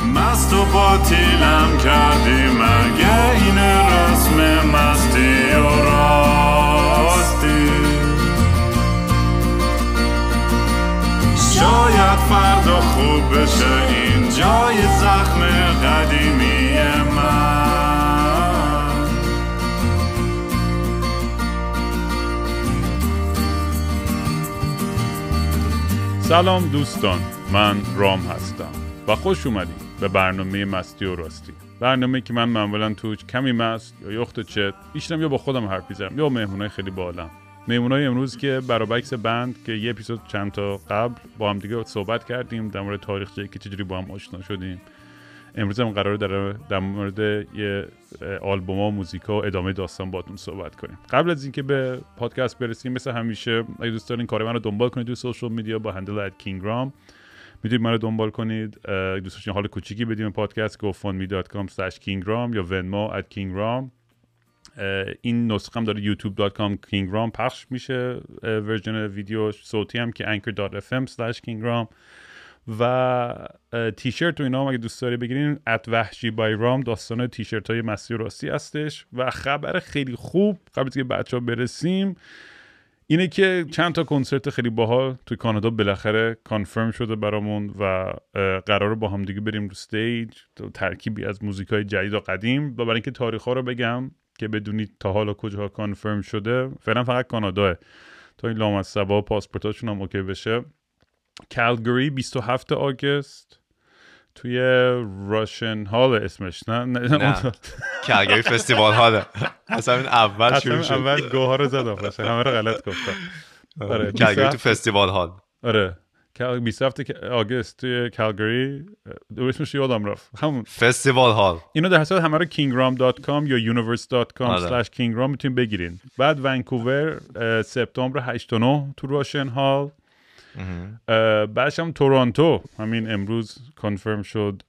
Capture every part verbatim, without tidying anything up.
مست و باطیلم کردی مگه این رسم مستی و راستی شاید فردا خوب بشه این جای زخم قدیمی من. سلام دوستان، من رام هستم و خوش اومدید به برنامه مستی و راستی. برنامه که من معمولا توش کمی مست یا یخت چت بیشترم یا با خودم حرف میزنم یا مهمونای خیلی بالام. مهمونای امروز که برابکس بند که یه اپیزود چند تا قبل با هم دیگه صحبت کردیم در مورد تاریخچه که چجوری با هم آشنا شدیم. امروز هم قراره در در مورد یه آلبوم و موزیکا و ادامه داستان باهاتون صحبت کنیم. قبل از اینکه به پادکست برسیم مثل همیشه اگه دوست دارین کار منو دنبال کنید تو سوشال میدیا با هندل ات کینگرام میتونید منو دنبال کنید. اگه دوست داشتین حال کوچیکی بدیم به پادکست گو فاند می دات کام اسلش کینگرام یا ونمو ات کینگرام. این نسخه هم داره یوتیوب دات کام کینگرام پخش میشه ورژن ویدیو، صوتی هم که انکر دات اف ام اسلش کینگرام و تیشرت و اینا هم اگه دوست داری بگیرین ات وحشی بای رام داستان تیشرت های مستی و راستی هستش. و خبر خیلی خوب قبل از که بچه ها برسیم اینه که چند تا کنسرت خیلی باحال توی کانادا بالاخره کانفرم شده برامون و قراره با هم دیگه بریم رو استیج، ترکیبی از موزیکای جدید و قدیم. و برای اینکه تاریخ‌ها رو بگم که بدونید تا حالا کجاها کانفرم شده، فعلا فقط کاناداه تا این لامصبا و پاسپورتاشون هم اوکی بشه. کالگری بیست و هفتم آگوست توی راشن هال اسمش نه نه, نه. کالگری فستیوال هاله. اصلا این اول شروع شد. اول گوها رو زدم باشه همه رو غلط گفتم. آره کالگری تو فستیوال هال. آره بیست و هفتم آگوست توی کالگری، اسمش یادم رفت، همون فستیوال هال. اینو در حساب همه رو کینگرام دات کام یا یونیورس دات کام اسلش کینگرام میتونید بگیرین. بعد ونکوور سپتامبر هشت و نه تو راشن هال. بعدش هم تورنتو همین امروز کانفرم شد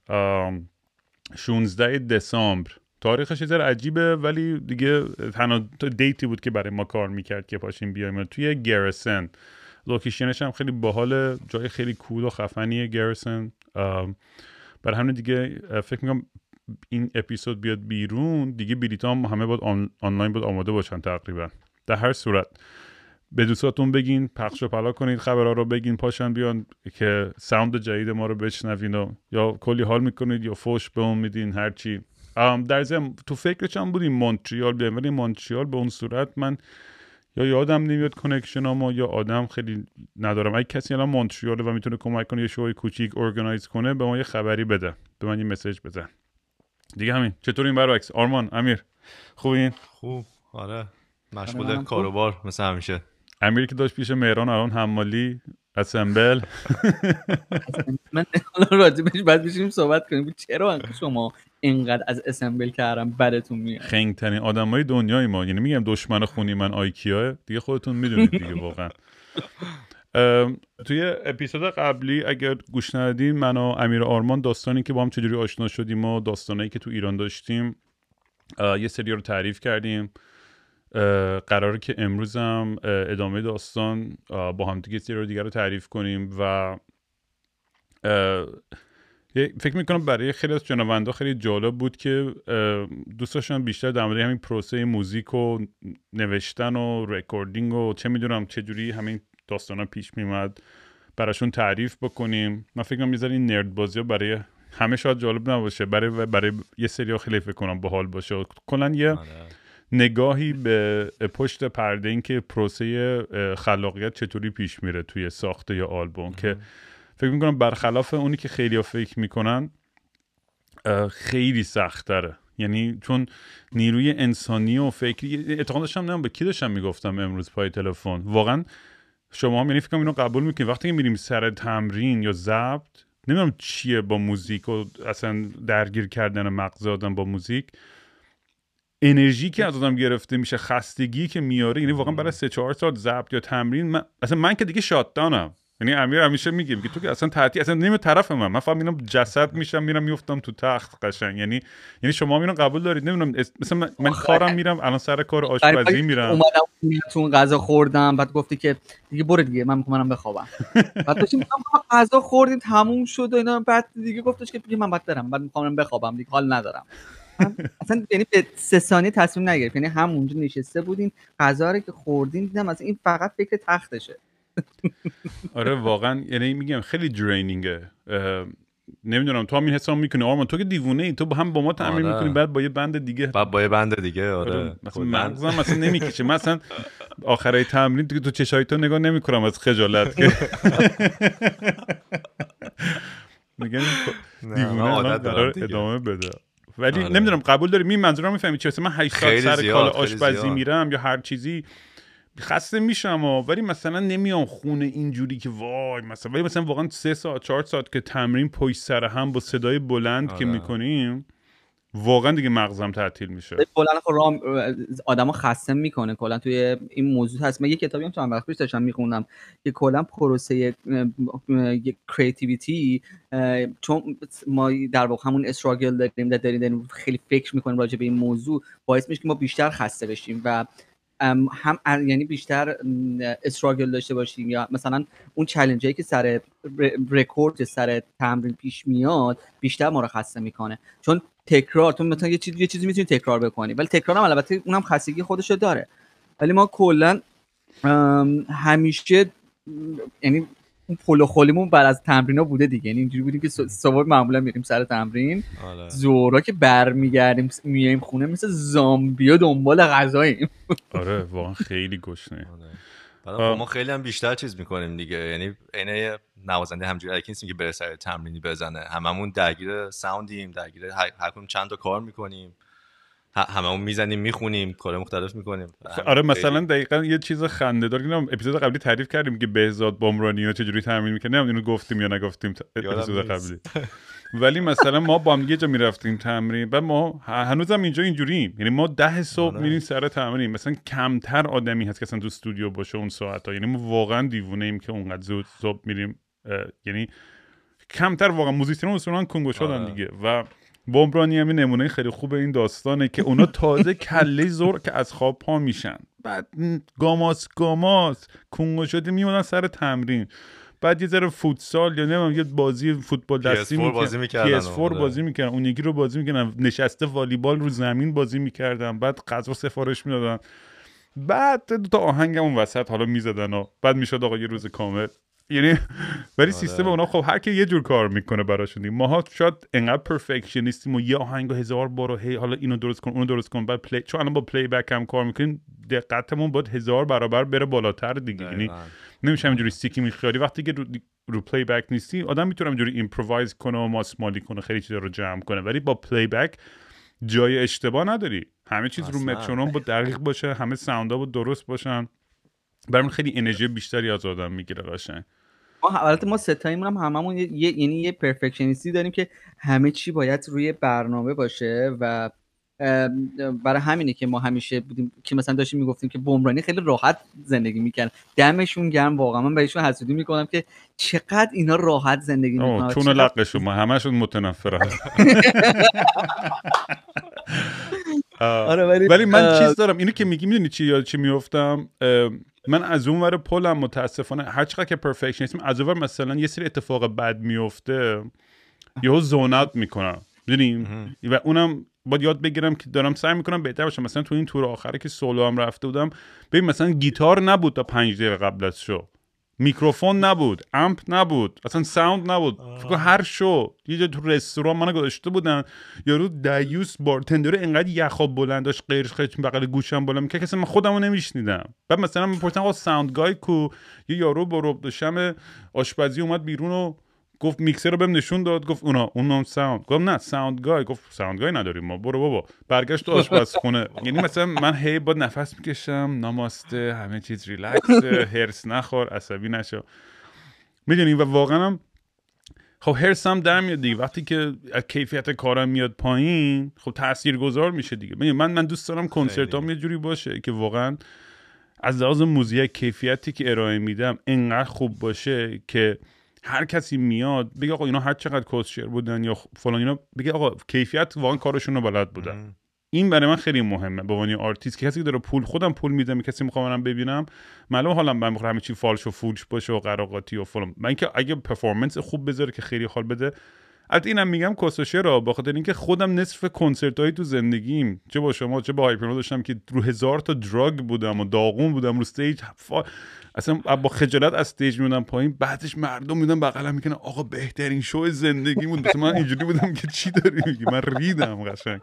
شانزده دسامبر. تاریخش یه ذره عجیبه ولی دیگه تنها دیتی بود که برای ما کار میکرد که پاشیم بیایم. توی گریسن لوکیشنش هم خیلی باحاله، جای خیلی کول و خفنیه گریسن. برای همین دیگه فکر میکنم این اپیزود بیاد بیرون دیگه بلیط هم همه باید آن، آنلاین باید آماده باشن تقریبا. در هر صورت به دوستاتون بگین پخش و پلا کنید، خبرها رو بگین پاشن بیان که ساوند جدید ما رو بشنوین و یا کلی حال میکنید یا فوش به اون میدین هرچی. در ضمن تو فکرش هم بودیم مونتریال بیایم ولی مونتریال به اون صورت من یا یادم نمیاد کانکشنامو یا آدم خیلی ندارم. اگه کسی الان مونتریاله و میتونه کمک کنه یه شوی کوچیک ارگانایز کنه به ما یه خبری بده، به من یه مسیج بزن دیگه. همین. چطور این برعکس آرمان امیر خوبین؟ خوب آره، مشغول کاروبار مثل همیشه. امیر که داشت پیش مهران الان حمالی اسمبل. من راضی بشیم بعد بشیم صحبت کنیم چرا شما اینقدر از اسمبل کردم بدتون میاد. خنگ ترین آدمای دنیای ما، یعنی میگم دشمن خونی من آیکیا دیگه، خودتون میدونید دیگه واقعا. توی اپیزود قبلی اگر گوش ندادین من و امیر آرمان داستانی که با هم چجوری آشنا شدیم و داستانایی که تو ایران داشتیم یه سری رو تعریف کردیم. قراره که امروز هم ادامه داستان با هم دیگه سری رو دیگر رو تعریف کنیم و فکر میکنم برای خیلی از شنوندا خیلی جالب بود که دوست داشتن بیشتر در مورد همین پروسه موزیک و نوشتن و رکوردینگ و چه میدونم چجوری همین داستانا پیش میمد براشون تعریف بکنیم. من فکر کنم این نرد بازی ها برای همه شاید جالب نباشه، برای برای یه سری ها خیلی فکر کنم باحال باشه. کلا یه نگاهی به پشت پرده این که پروسه خلاقیت چطوری پیش میره توی ساخته یا آلبوم که فکر میکنم برخلاف اونی که خیلی ها فکر میکنن خیلی سخت تره. یعنی چون نیروی انسانی و فکری اعتقاد داشتم نمیم به کی داشتم میگفتم امروز پای تلفن واقعا شما هم یعنی فکر کنم اینو قبول میکنید وقتی که میریم سر تمرین یا ضبط نمیدونم چیه با موزیک و اصلا درگیر کردن مغز آدم با موزیک، انرژی که از آدم گرفته میشه، خستگی که میاره، یعنی واقعا برای سه چهار ساعت ضبط یا تمرین من اصلا من که دیگه شات دانم، یعنی امیر همیشه میگه میگه تو که اصلا تعطیل اصلا نمی طرف من من فقط میرم جسد میشم میرم میافتم تو تخت قشنگ. یعنی یعنی شما اینو قبول دارید؟ نمیدونم مثلا من, من کارم میرم الان سر کار آشپزی میرم اومدم تو اون غذا خوردم بعد گفتی که دیگه برو دیگه من میخوام بخوابم. بعد داشتیم میگم غذا خوردیم تموم شد و اینا بعد دیگه گفتش که دیگه من باید برم بعد میخوام بخوابم دیگه حال ندارم. اصلا یعنی به سه ثانیه تصمیم نگرفت، یعنی همونجا نشسته بودیم غذا رو که خوردیم دیدم از این فقط فکر تختشه. آره واقعا یعنی میگم خیلی درینینگه. نمیدونم تو هم این حساب میکنی آرمان تو که دیوونه ای تو با هم با ما تمرین آره. میکنی بعد با یه بند دیگه بعد با یه بند دیگه آره مثلا مغزم مثلا نمیکشه. مثلا آخرای تمرین دیگه تو چشای تو نگاه نمیکنم از خجالت که میگم دیوونه الان قرار ادامه بده. ولی آره. نمیدونم قبول داری می منظورم میفهمی چی؟ مثلا من هشت ساعت سر کال آشپزی میرم یا هر چیزی خسته میشم و ولی مثلا نمیام خونه اینجوری که وای مثلا ولی مثلا واقعا سه ساعت چهار ساعت که تمرین پشت سر هم با صدای بلند آره. که میکنیم واقعا دیگه مغزم تعطیل میشه. بلند خب رام آدمو خسته میکنه کلا. توی این موضوع هست من یه کتابی هم چند وقت پیش داشتم میخوندم که کلا پروسه کریتیویتی چون ما در واقع همون استراگل داریم داریم داریم خیلی فکر میکنیم راجع به این موضوع باعث میشه که ما بیشتر خسته بشیم و هم یعنی بیشتر استراگل داشته باشیم یا مثلا اون چالنجایی که سر رکورد سر تمرین پیش میاد بیشتر ما رو خسته میکنه چون تکرار تو مثلا یه چیزی یه چیزی میتونی تکرار بکنی ولی تکرار هم البته اونم خستگی خودشو داره ولی ما کلا همیشه یعنی اون پلو خولیمون بعد از تمرینا بوده دیگه. یعنی اینجوری بودیم که صبح معمولا میریم سر تمرین ظهرا که برمیگردیم میایم خونه مثل زامبیا دنبال غذاییم. آره واقعا خیلی گشنه. بعد ما خیلی هم بیشتر چیز میکنیم دیگه. یعنی عین نوازنده همجوری الکی نیستیم که بره سر تمرینی بزنه هممون درگیر ساوندیم درگیر هر کدوم چند تا کار میکنیم هممون میزنیم میخونیم کار مختلف میکنیم. آره مثلا دقیقاً یه چیز خنده‌دار اینم اپیزود قبلی تعریف کردیم که بهزاد بامرانی‌ها چجوری تمرین میکنه. نمیدونم اینو گفتیم یا نگفتیم اپیزود قبلی ولی مثلا ما با هم یه جا میرفتیم تمرین بعد ما هنوزم اینجا اینجوریم یعنی ما ده صبح میریم سر تمرین مثلا کمتر آدمی هست که اصلا تو استودیو باشه اون ساعتا. یعنی ما واقعا دیوونه ایم که اونقدر زود صبح میریم یعنی کمتر واقعا موزیسیون اصولا کنگو شدن دیگه. و بامرانی هم نمونه خیلی خوب این داستانه که اونا تازه کله زور که از خواب پا میشن بعد گاماس گاماس کنگو شده میمونن سر تمرین بعد یه ذره فوتسال یا نمیدونم یه بازی فوتبال دستی میکردن پی اس فور بازی میکردن اون یکی رو بازی میکردن نشسته والیبال رو زمین بازی میکردن بعد غذا سفارش میدادن بعد دو تا آهنگم اون وسط حالا میزدن و بعد میشد آقا یه روز کامل. یعنی ولی سیستم اونا خب هر کی یه جور کار میکنه براشون. ماها شاید انقدر پرفکشنیستیم و یه آهنگو هزار بار هی حالا اینو درست کن اونو درست کن بعد پلی چون الان با پلی بک هم کار میکنیم دقتمون باید هزار برابر بره بالاتر دیگه. یعنی نمیشه همینجوری استیکی میخیاری وقتی که رو, رو پلی بک نیستی آدم میتونه همینجوری ایمپرووایز کنه و ماسمالی کنه خیلی چیزا رو جمع کنه ولی با پلی بک جای اشتباه نداری. همه چیز رو مترونوم با دقیق باشه همه ساوندا با درست باشن برام خیلی انرژی بیشتری از آدم میگیره قشنگ. ما البته ما ستایمون هم هممون یه یعنی یه پرفکشنیستی داریم که همه چی باید روی برنامه باشه و برای همینه که ما همیشه بودیم که مثلا داشتیم میگفتیم که بمرانی خیلی راحت زندگی میکنن دمشون گرم واقعا. من بهشون حسودی میکنم که چقدر اینا راحت زندگی میکنن چون لقشون ما همشون متنفرن. آره ولی ولی من چیز دارم اینو که میگی میدونی چی یاد چی میافتم من از اون ور پلم متاسفانه هر چقدر که پرفکشنیسم از اون ور مثلا یه سری اتفاق بد میفته یهو زون اوت میکنم میدونی و اونم باید یاد بگیرم که دارم سعی میکنم بهتر باشم. مثلا تو این تور آخره که سولو هم رفته بودم ببین مثلا گیتار نبود تا پنج دقیقه قبل از شو میکروفون نبود امپ نبود اصلا ساوند نبود فکر هر شو یه جا تو رستوران منو گذاشته بودن یارو دیوس بارتندر انقدر یخاب بلند داشت قیرش خیلی بغل گوشم بالا میکرد که اصلا من خودمو نمیشنیدم. بعد مثلا من پرسیدم آقا ساوند گای کو یه یارو با رب داشتم آشپزی اومد بیرون و گفت میکسر رو بهم نشون داد گفت اونا اونم ساوند گفتم نه ساوند گای گفت ساوند گای نداریم ما برو بابا برگشت تو آشپزخونه. یعنی مثلا من هی با نفس میکشم ناماسته همه چیز ریلکس هرس نخور عصبی نشو میدونی و واقعا هم خب هرس هم در میاد دیگه وقتی که کیفیت کارم میاد پایین خب تاثیرگذار میشه دیگه. من من دوست دارم کنسرتام یه جوری باشه که واقعا از لحاظ موزیک کیفیتی که ارائه میدم انقدر خوب باشه که هر کسی میاد بگه آقا اینا هر چقدر کوسشر بودن یا فلان اینا، بگه آقا کیفیت واقعا کارشون رو بلد بودن. این برای من خیلی مهمه به عنوان آرتیست که کسی که داره پول خودم پول میدم کسی میخوام منم ببینم معلومه حالم من میخوام همه چی فالش و فولش باشه و قراقاتی و فلان. من که اگه پرفورمنس خوب بذاره که خیلی حال بده. البته اینم میگم کوسوشه را به خاطر اینکه خودم نصف کنسرت‌های تو زندگیم چه با شما چه با هایپرنو داشتم که رو هزار تا دراگ بودم و داغون بودم رو استیج فا... اصلا با خجالت از استیج میومدم پایین، بعدش مردم میدن بغلم میکنن آقا بهترین شو زندگی بود. مثلا من اینجوری بودم که چی داری میگی، من ریدم قشنگ.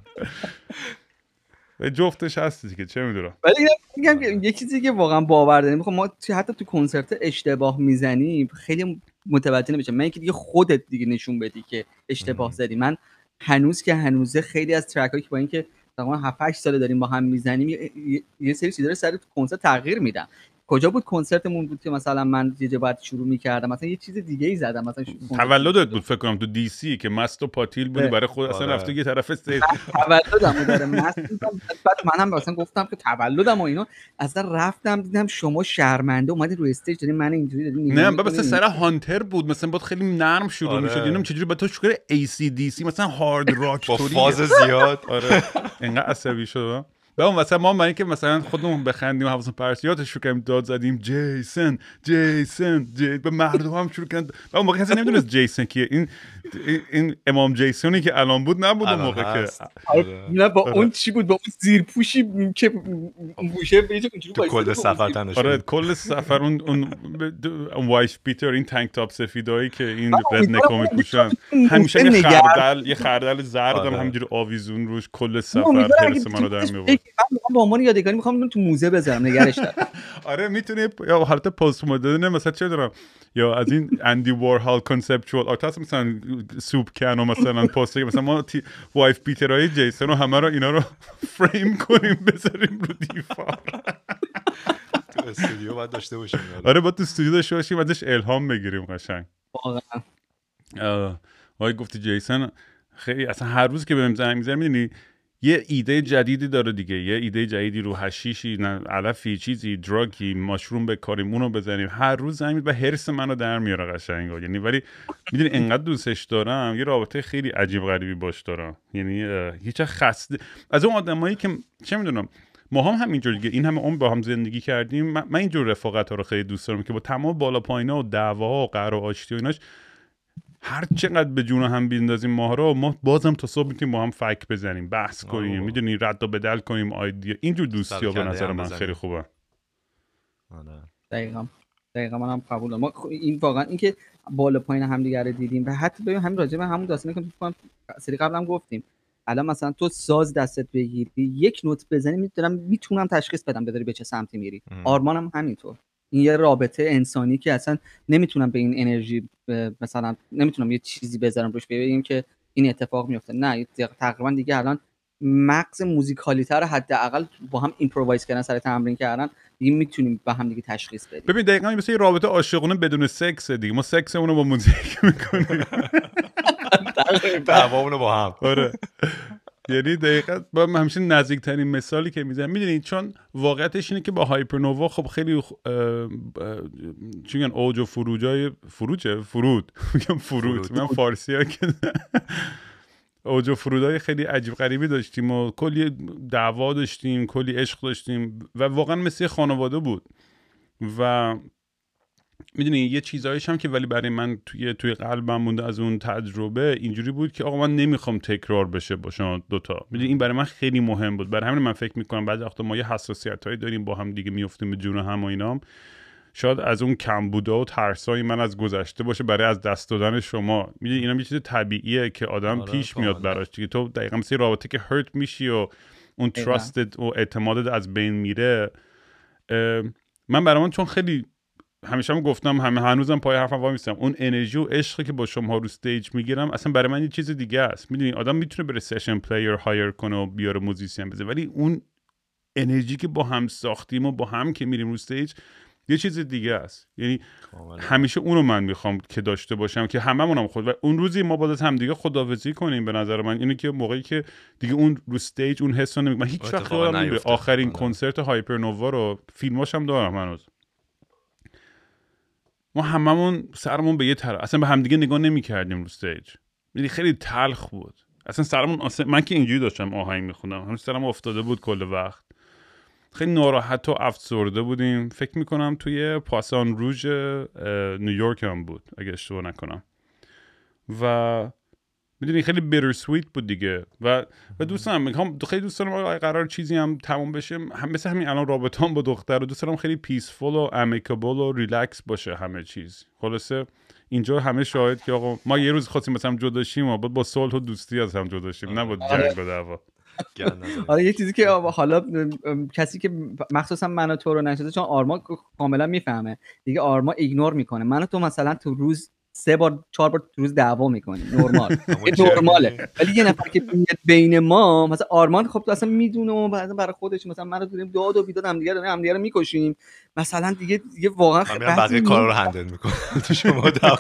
جفتش هستی که چه میدونم. ولی میگم که یه چیزی که واقعا باور داریم، ما تو حتی تو کنسرت اشتباه میزنیم خیلی متوجه نمیشم. من اینکه دیگه خودت دیگه نشون بدی که اشتباه زدی. من هنوز که هنوزه خیلی از ترک هایی که با اینکه تقریبا هفت هشت ساله داریم با هم میزنیم یه, یه سری چیزا رو سر کنسرت تغییر میدم. کجا بود کنسرتمون بود که مثلا من یه جا بعد شروع می‌کردم مثلا یه چیز دیگه ای زدم، مثلا تولدت بود فکر کنم تو دی سی که مست و پاتیل بودی برای خود اصلا رفته یه طرف استیج تولدمو داره مست بودم. بعد منم مثلا گفتم که تولدم و اینا اصلا رفتم دیدم شما شرمنده اومدید روی استیج دارین من اینجوری دارین. نه بعد مثلا سر هانتر بود مثلا بود خیلی نرم شروع می‌شد اینم چجوری با تو شکر ای سی دی سی مثلا هارد راک با فاز زیاد. آره اینقدر عصبی شدم. و اون واسه ما من که مثلا خودمون بخندیم و حواسمون پرت یادش رو کنیم داد زدیم جیسن جیسن جی به مردم هم شروع کردن و اون موقع کسی نمیدونست جیسن کیه. این این امام جیسونی که الان بود نبود اون موقع که نه با اون چی بود با اون زیرپوشی که گوشه به اینجوری تو کل سفر تنش. آره کل سفر اون اون وایف بیتر این تانک تاپ سفیدایی که این رد نکو میپوشن همیشه یه خردل یه خردل زردم همینجوری آویزون روش کل سفر هرس منو در میآورد. من با عنوان یادگاری میخوام تو موزه بذارم نگرش دارم. آره میتونی یا حالت پست مدرن مثلا چه دارم یا از این اندی وارهال کانسپچوال آرت مثلا سوپ کن و مثلا پوستر مثلا ما وایف بیترای جیسن رو همه رو اینا رو فریم کنیم بذاریم رو دیوار. تو استودیو باید داشته باشیم. آره با تو استودیو داشته باشیم ازش الهام بگیریم قشنگ. واقعا وای گفتی جیسن خیلی اصلا هر روز که بهم زنگ میزنه میدونی یه ایده جدیدی داره دیگه، یه ایده جدیدی رو حشیشی علفی چیزی دراگی ماشروم بکاریم اونو بزنیم هر روز زمین و هرس منو در میاره قشنگا. یعنی ولی میدونی انقدر دوستش دارم یه رابطه خیلی عجیب غریبی باش دارم. یعنی هیچ خسته از اون آدمایی که چه میدونم ما هم همینجور دیگه این همه عمر با هم زندگی کردیم. من, من اینجور رفاقت ها رو خیلی دوست دارم که با تمام بالا پایینا و دعواها و قهر و آشتی و ایناش هر چقدر به جون هم بیندازیم ما رو ما بازم تا صبح میتونیم با هم فک بزنیم بحث کنیم میدونی رد و بدل کنیم آیدیا. اینجور دوستی ها به نظر من خیلی خوبه. دقیقاً دقیقاً منم قبول دارم. ما این واقعا این که بالا پایین همدیگه رو دیدیم و حتی ببین همین راجع به همون داستانی که تو سری قبلم گفتیم الان مثلا تو ساز دستت بگیری یک نوت بزنی میتونم میتونم تشخیص بدم بداری به چه سمتی میری. آرمانم همینطور. این یه رابطه انسانی که اصلا نمیتونم به این انرژی مثلا نمیتونم یه چیزی بذارم روش ببینیم که این اتفاق میفته. نه تقریبا دیگه الان مغز موزیکالی‌تر حداقل با هم ایمپرووایز کردن سر تمرین کردن دیگه میتونیم با هم دیگه تشخیص بدیم. ببین دقیقاً مثل یه رابطه عاشقانه بدون سکس دیگه ما سکسمون رو با موزیک میکنیم دعوامون رو با هم. آره یعنی دقیقاً با همیشه نزدیکترین مثالی که میزنم میدونید چون واقعیتش اینه که با هایپرنووا خب خیلی چی میگن اوج و فروجای فروجه فرود میگم فرود من فارسی ها که اوج و فرودای خیلی عجیب غریبی داشتیم و کلی دعوا داشتیم کلی عشق داشتیم و واقعا مثل خانواده بود و میدونی یه چیزایش هم که ولی برای من توی توی قلبم مونده از اون تجربه اینجوری بود که آقا من نمیخوام تکرار بشه با شما دوتا. میدونی این برای من خیلی مهم بود. برای همین من فکر میکنم بعضی وقتا ما یه حساسیتایی داریم با هم دیگه میافتیم به جون هم و اینام. شاید از اون کمبودا و ترسای من از گذشته باشه برای از دست دادن شما. میدونی اینا یه چیز طبیعیه که آدم آره، پیش میاد براش دیگه. تو دقیقاً مثل رابطه که هرت میشی و اون تراستد و اعتمادت از بین میره. من برای من چون خیلی همیشه هم گفتم همه هنوزم پای حرفم وای میستم اون انرژی و عشقی که با شما رو استیج میگیرم اصلا برای من یه چیز دیگه است. میدونی آدم میتونه بره سشن پلیر هایر کنه و بیاره موزیسین بزنه ولی اون انرژی که با هم ساختیم و با هم که میریم رو استیج یه چیز دیگه است. یعنی همیشه اونو من میخوام که داشته باشم که هممونم خود و اون روزی ما باید هم دیگه خداحافظی کنیم. به نظر من اینه که موقعی که دیگه اون رو استیج اون حسو نمی... من هیچ وقت یادم نمیاد آخرین کنسرت هایپرنووا رو فیلماش هم دارم هنوز، ما هممون سرمون به یه طرف اصلا به همدیگه نگاه نمی‌کردیم رو استیج. یعنی خیلی تلخ بود اصلا سرمون اصلا. من که اینجوری داشتم آهنگ میخوندم هنوز سرم افتاده بود کل وقت، خیلی ناراحت و افسرده بودیم. فکر میکنم توی پاسان روژ نیویورک هم بود اگه اشتباه نکنم و میدونی خیلی بیتر سویت بود دیگه و و دوستم میگم خیلی دوست دارم قرار چیزی هم تموم بشه هم مثل همین الان رابطه‌ام با دختر رو دوست دارم خیلی پیسفول و امیکابل و ریلکس باشه همه چیز. خلاصه اینجا همه شاهد که آقا ما یه روز خواستیم مثلا جدا شیم و بعد با صلح و دوستی از هم جدا شیم، نبود جنگ و دعوا. آره یه چیزی که حالا کسی که مخصوصا من و تو رو نشده، چون آرما کاملا میفهمه دیگه، آرما ایگنور میکنه. من و تو مثلا تو روز سه بار چهار بار تو روز دعوا میکنیم، نرمال نرماله. ولی یه نفر که بین ما مثلا آرمان خب تو اصلا میدونه و بعضی برای خودش مثلا من رو داریم داد و بیداد هم دیگه داریم هم دیگه رو میکشیم مثلا دیگه دیگه واقعا من بقیه کارا رو هندل میکنم تو شما دعوا.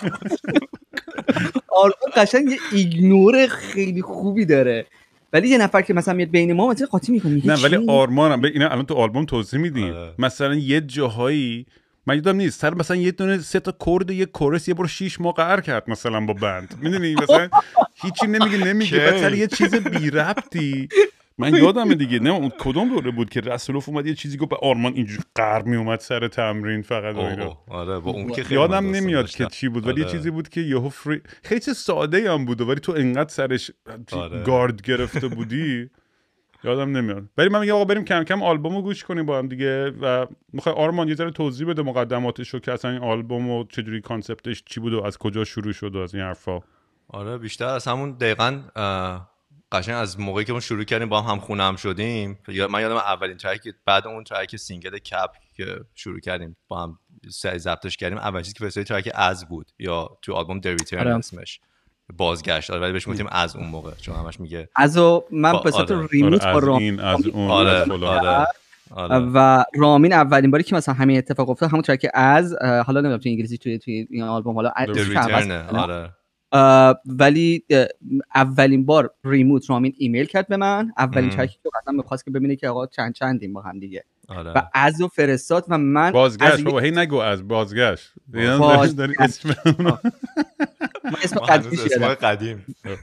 آرمان قشنگ یه ایگنور خیلی خوبی داره، ولی یه نفر که مثلا میاد بین ما مثلا قاطی میکنه. نه ولی آرمانم اینا الان تو آلبوم توضیح میدیم. مثلا یه جاهایی من یادم نیست سر مثلا یه دونه سه تا کورد یه کورس یه بار شش ماه قهر کرد مثلا با بند، میدونی مثلا هیچی نمیگه نمیگه بعد سر یه چیز بی ربطی. من یادمه دیگه نه اون کدوم دوره بود که رسولوف اومد یه چیزی گفت به آرمان اینجوری قهر می اومد سر تمرین فقط. آره با اون که خیلی یادم نمیاد که چی بود ولی یه چیزی بود که یهو فری خیلی چیز ساده هم بود ولی تو انقدر سرش گارد گرفته بودی یادم نمیاد. ولی من میگم آقا بریم کم کم آلبومو گوش کنیم با هم دیگه و میخوای آرمان یه ذره توضیح بده مقدماتشو که اصلا این آلبومو چجوری کانسپتش چی بود و از کجا شروع شد و از این حرفا. آره بیشتر از همون دقیقاً قشنگ از موقعی که ما شروع کردیم با هم هم خونه هم شدیم. من یادم اولین ترک بعد اون ترک سینگل کپ که شروع کردیم با هم سری ضبطش کردیم، اولین چیزی که فرستادی ترک از بود یا تو آلبوم The Return اسمش بازگشت. آره ولی بهش میگفتیم از اون موقع چون همش میگه ازو من به صورت ریمیکس با رامین از اون. آره آره و رامین اولین باری که مثلا همین اتفاق افتاد همون ترک از، حالا نمیدونم تو انگلیسی توی توی این آلبوم حالا آره ولی اولین بار ریموت رامین ایمیل کرد به من، اولین ترکی که قطعا می‌خواست که ببینه که آقا چند چندیم با هم دیگه. آره. و ازو فرستاد و من بازگشت بابا هی نگو از بازگشت داری اسم من اسم قدیم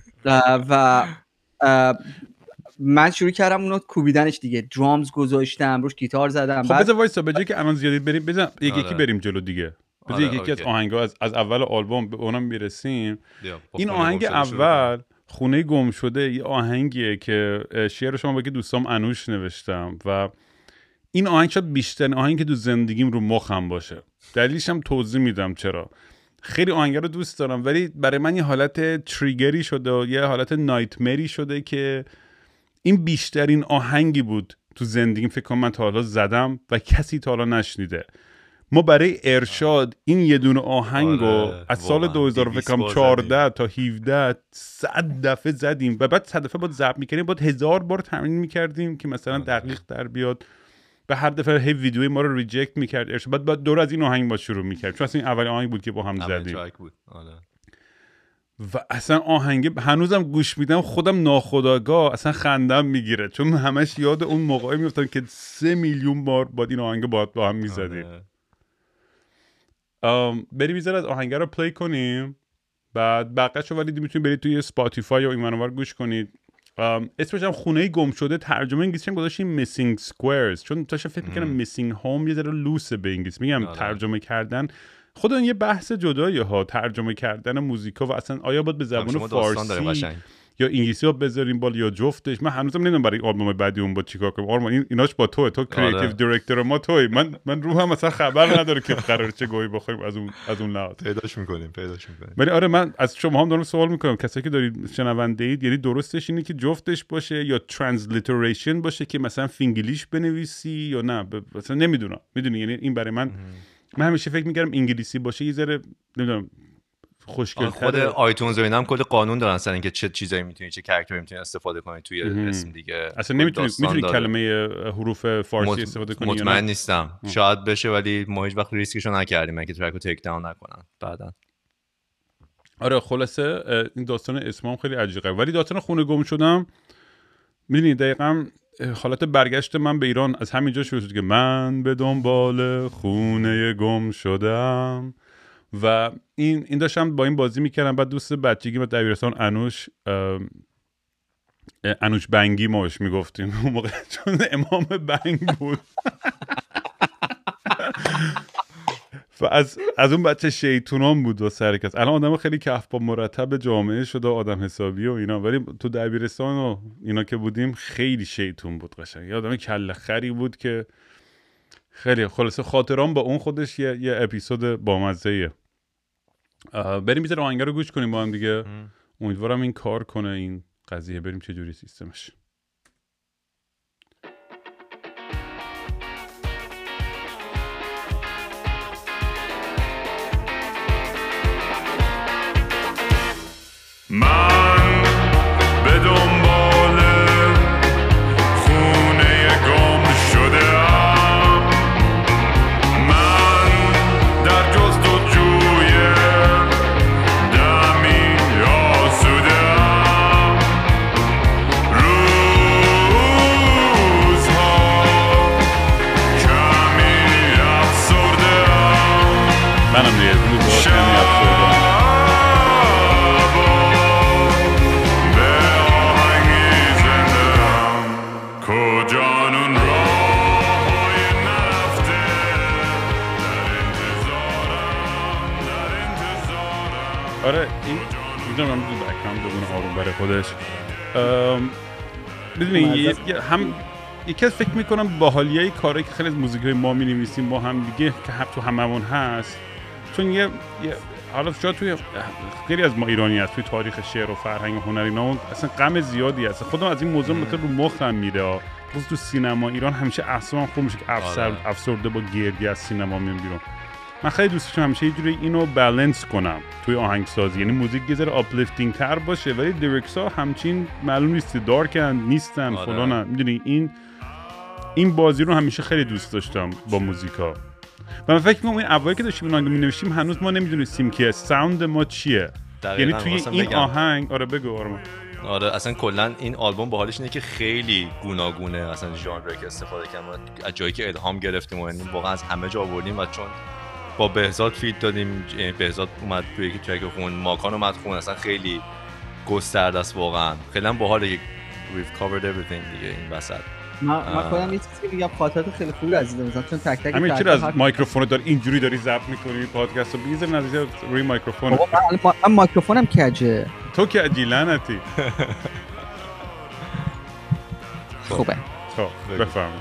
و من شروع کردم اونو کوبیدنش دیگه، درامز گذاشتم روش گیتار زدم. خب بذار وایسا به جای که الان زیادی بریم بزن یکی یکی بریم جلو دیگه. بذار یکی یکی از آهنگا از از اول آلبوم به اونم میرسیم. این آهنگ اول خونه گم شده یه آهنگیه که شعرش من با که دوستام انوش نوشتم و این آهنگ شاید بیشترین آهنگی که تو زندگیم رو مخم باشه. دلیلش هم توضیح میدم چرا. خیلی آهنگ رو دوست دارم ولی برای من یه حالت تریگری شده و یه حالت نایتمری شده که این بیشترین آهنگی بود تو زندگیم فکر کنم من تا حالا زدم و کسی تا حالا نشنیده. ما برای ارشاد این یه دونه آهنگ رو از سال دو هزار و چهارده تا هفده صد دفعه زدیم و بعد صد دفعه باید ضبط می‌کردیم، باید هزار بار تمرین می‌کردیم که مثلا دقیق در بیاد. به هر دفعه هی ویدیوی ما رو ریجکت می‌کرد ارشاد، بعد بعد دور از این آهنگ با شروع می‌کرد چون اصلا این اولین آهنگ بود که با هم زدیم. و اصلا آهنگ هنوزم گوش میدم خودم ناخودآگاه اصلا خندم میگیره چون همش یاد اون موقعی میفتم که سه میلیون بار با این آهنگ با با هم میزدیم. بریم میذار از آهنگ رو پلی کنیم بعد بقیه‌شو ولی میتونید برید توی اسپاتیفای یا این منور گوش کنید. اسمش هم خونه گم شده، ترجمه انگلیسی هم گذاشتیم Missing Squares چون تاش فکر میکنم Missing Home یه ذره لوسه به انگلیسی. میگم ترجمه کردن خود اون یه بحث جداییه ها، ترجمه کردن موزیکا و اصلا آیا باید به زبان فارسی یا انگلیسی ها بذاریم بالا یا جفتش. من هنوزم نمیدونم برای آلبوم بعدی اون با چیکار کنم. آرمان این ایناش با توه، تو کریتیو دایرکتور ما توی. من من روحم مثلا خبر نداره که قراره چه گویی بخوریم از اون از اون لحاظ. پیداش میکنیم پیداش میکنیم. ولی آره من از شما هم دارم سوال میکنم کسایی که دارید شنونده اید، یعنی درستش اینه که جفتش باشه یا ترنسلیتریشن باشه که مثلا فینگلیش بنویسی یا نه مثلا نمیدونم. میدونی یعنی این برای من من همیشه فکر میکردم انگلیسی باشه یه ذره نمیدونم خوشگل‌تره. خود آیتونز و اینا هم کلی قانون دارن سر اینکه چه چیزایی میتونی چه کاراکتری میتونی استفاده کنی توی اسم دیگه. اصلا نمیتونی میتونی کلمه حروف فارسی مط... استفاده کنی. مطمئن نیستم اه. شاید بشه ولی ما هیچ وقت ریسکشو نکردیم که ترک رو تیک داون نکنن بعداً. آره خلاصه این داستان اسمم خیلی عجیبه، ولی داستان خونه گم شدم میدونی دقیقاً حالت برگشت من به ایران از همینجا شروع شد که من به دنبال خونه گم شدم و این این داشتم با این بازی میکردم. بعد دوست بچگی ما دبیرستان انوش انوش بنگی ماش میگفتیم اون موقع چون امام بنگ بود و از از اون بچه شیطونان بود و سرکس. الان آدم خیلی کف با مرتب جامعه شده، آدم حسابی و اینا، ولی تو دبیرستان و اینا که بودیم خیلی شیطون بود قشنگ. یه آدم کله خری بود که خیلی خلاصه خاطرام با اون خودش یه یه اپیزود بامزه‌ایه. بریم بیزار آهنگ رو گوش کنیم با هم دیگه. امیدوارم این کار کنه این قضیه، بریم چه جوری سیستمش. من به دنبال خونه گم شده‌ام، من در جستجوی دمی آسوده‌ام، روزها کمی افسرده‌ام، منم دیگه روزها کمی افسرده‌ام. آره این میدونم من میدونم بکرام بگونه آروم برای خودش. میدونی هم یکی از فکر میکنم باحالیه کاری که خیلی از موزیکای ما می‌نویسیم با هم دیگه که هم تو هممون هست، چون یه حالا شاید توی خیلی از ما ایرانی هست توی تاریخ شعر و فرهنگ و هنر اینا اصلا غم زیادی هست. خودم از این موضوع مثلا رو مخم میره، خصوصا تو سینما ایران همیشه اعصابم خوب میشه که افسر افسرده با گریه از سینما میام بیرون. من خیلی دوست داشتم همیشه یه جوری اینو بالانس کنم توی آهنگسازی، یعنی موزیک یه ذره آپلیفتینگ تر باشه ولی لیریکس ها همچین معلوم نیست دارکن نیستن آره. فلانن. میدونی این این بازی رو همیشه خیلی دوست داشتم با موزیکا. و من فکر می‌کنم این اوایل که داشتیم آهنگ می‌نوشتیم هنوز ما نمی‌دونستیم که ساوند ما چیه، یعنی توی این بگم. آهنگ آره بگو آرمان. آره اصلا کلا این آلبوم باحالش اینه که خیلی گوناگونه، اصلا ژانری که استفاده کردیم از جایی که الهام گرفتیم و یعنی واقعا از همه جا آوردیم و چون با بهزاد فیت دادیم، بهزاد اومد توی یکی ترک خون، ماکان اومد خون، اصلا خیلی گسترده است واقعا. خیلی هم باحاله. we've covered everything دیگه این وسط. ما ما خودم یه چیزی میگم خاطرات خیلی خوبی از دیدم مثلا چون تک تک همین چرا از میکروفون دار اینجوری داری ضبط می‌کنی پادکست رو بیزر نزدیک روی میکروفون. بابا من, من میکروفونم کجه. تو کجی لعنتی. خوبه. خب بفرمایید.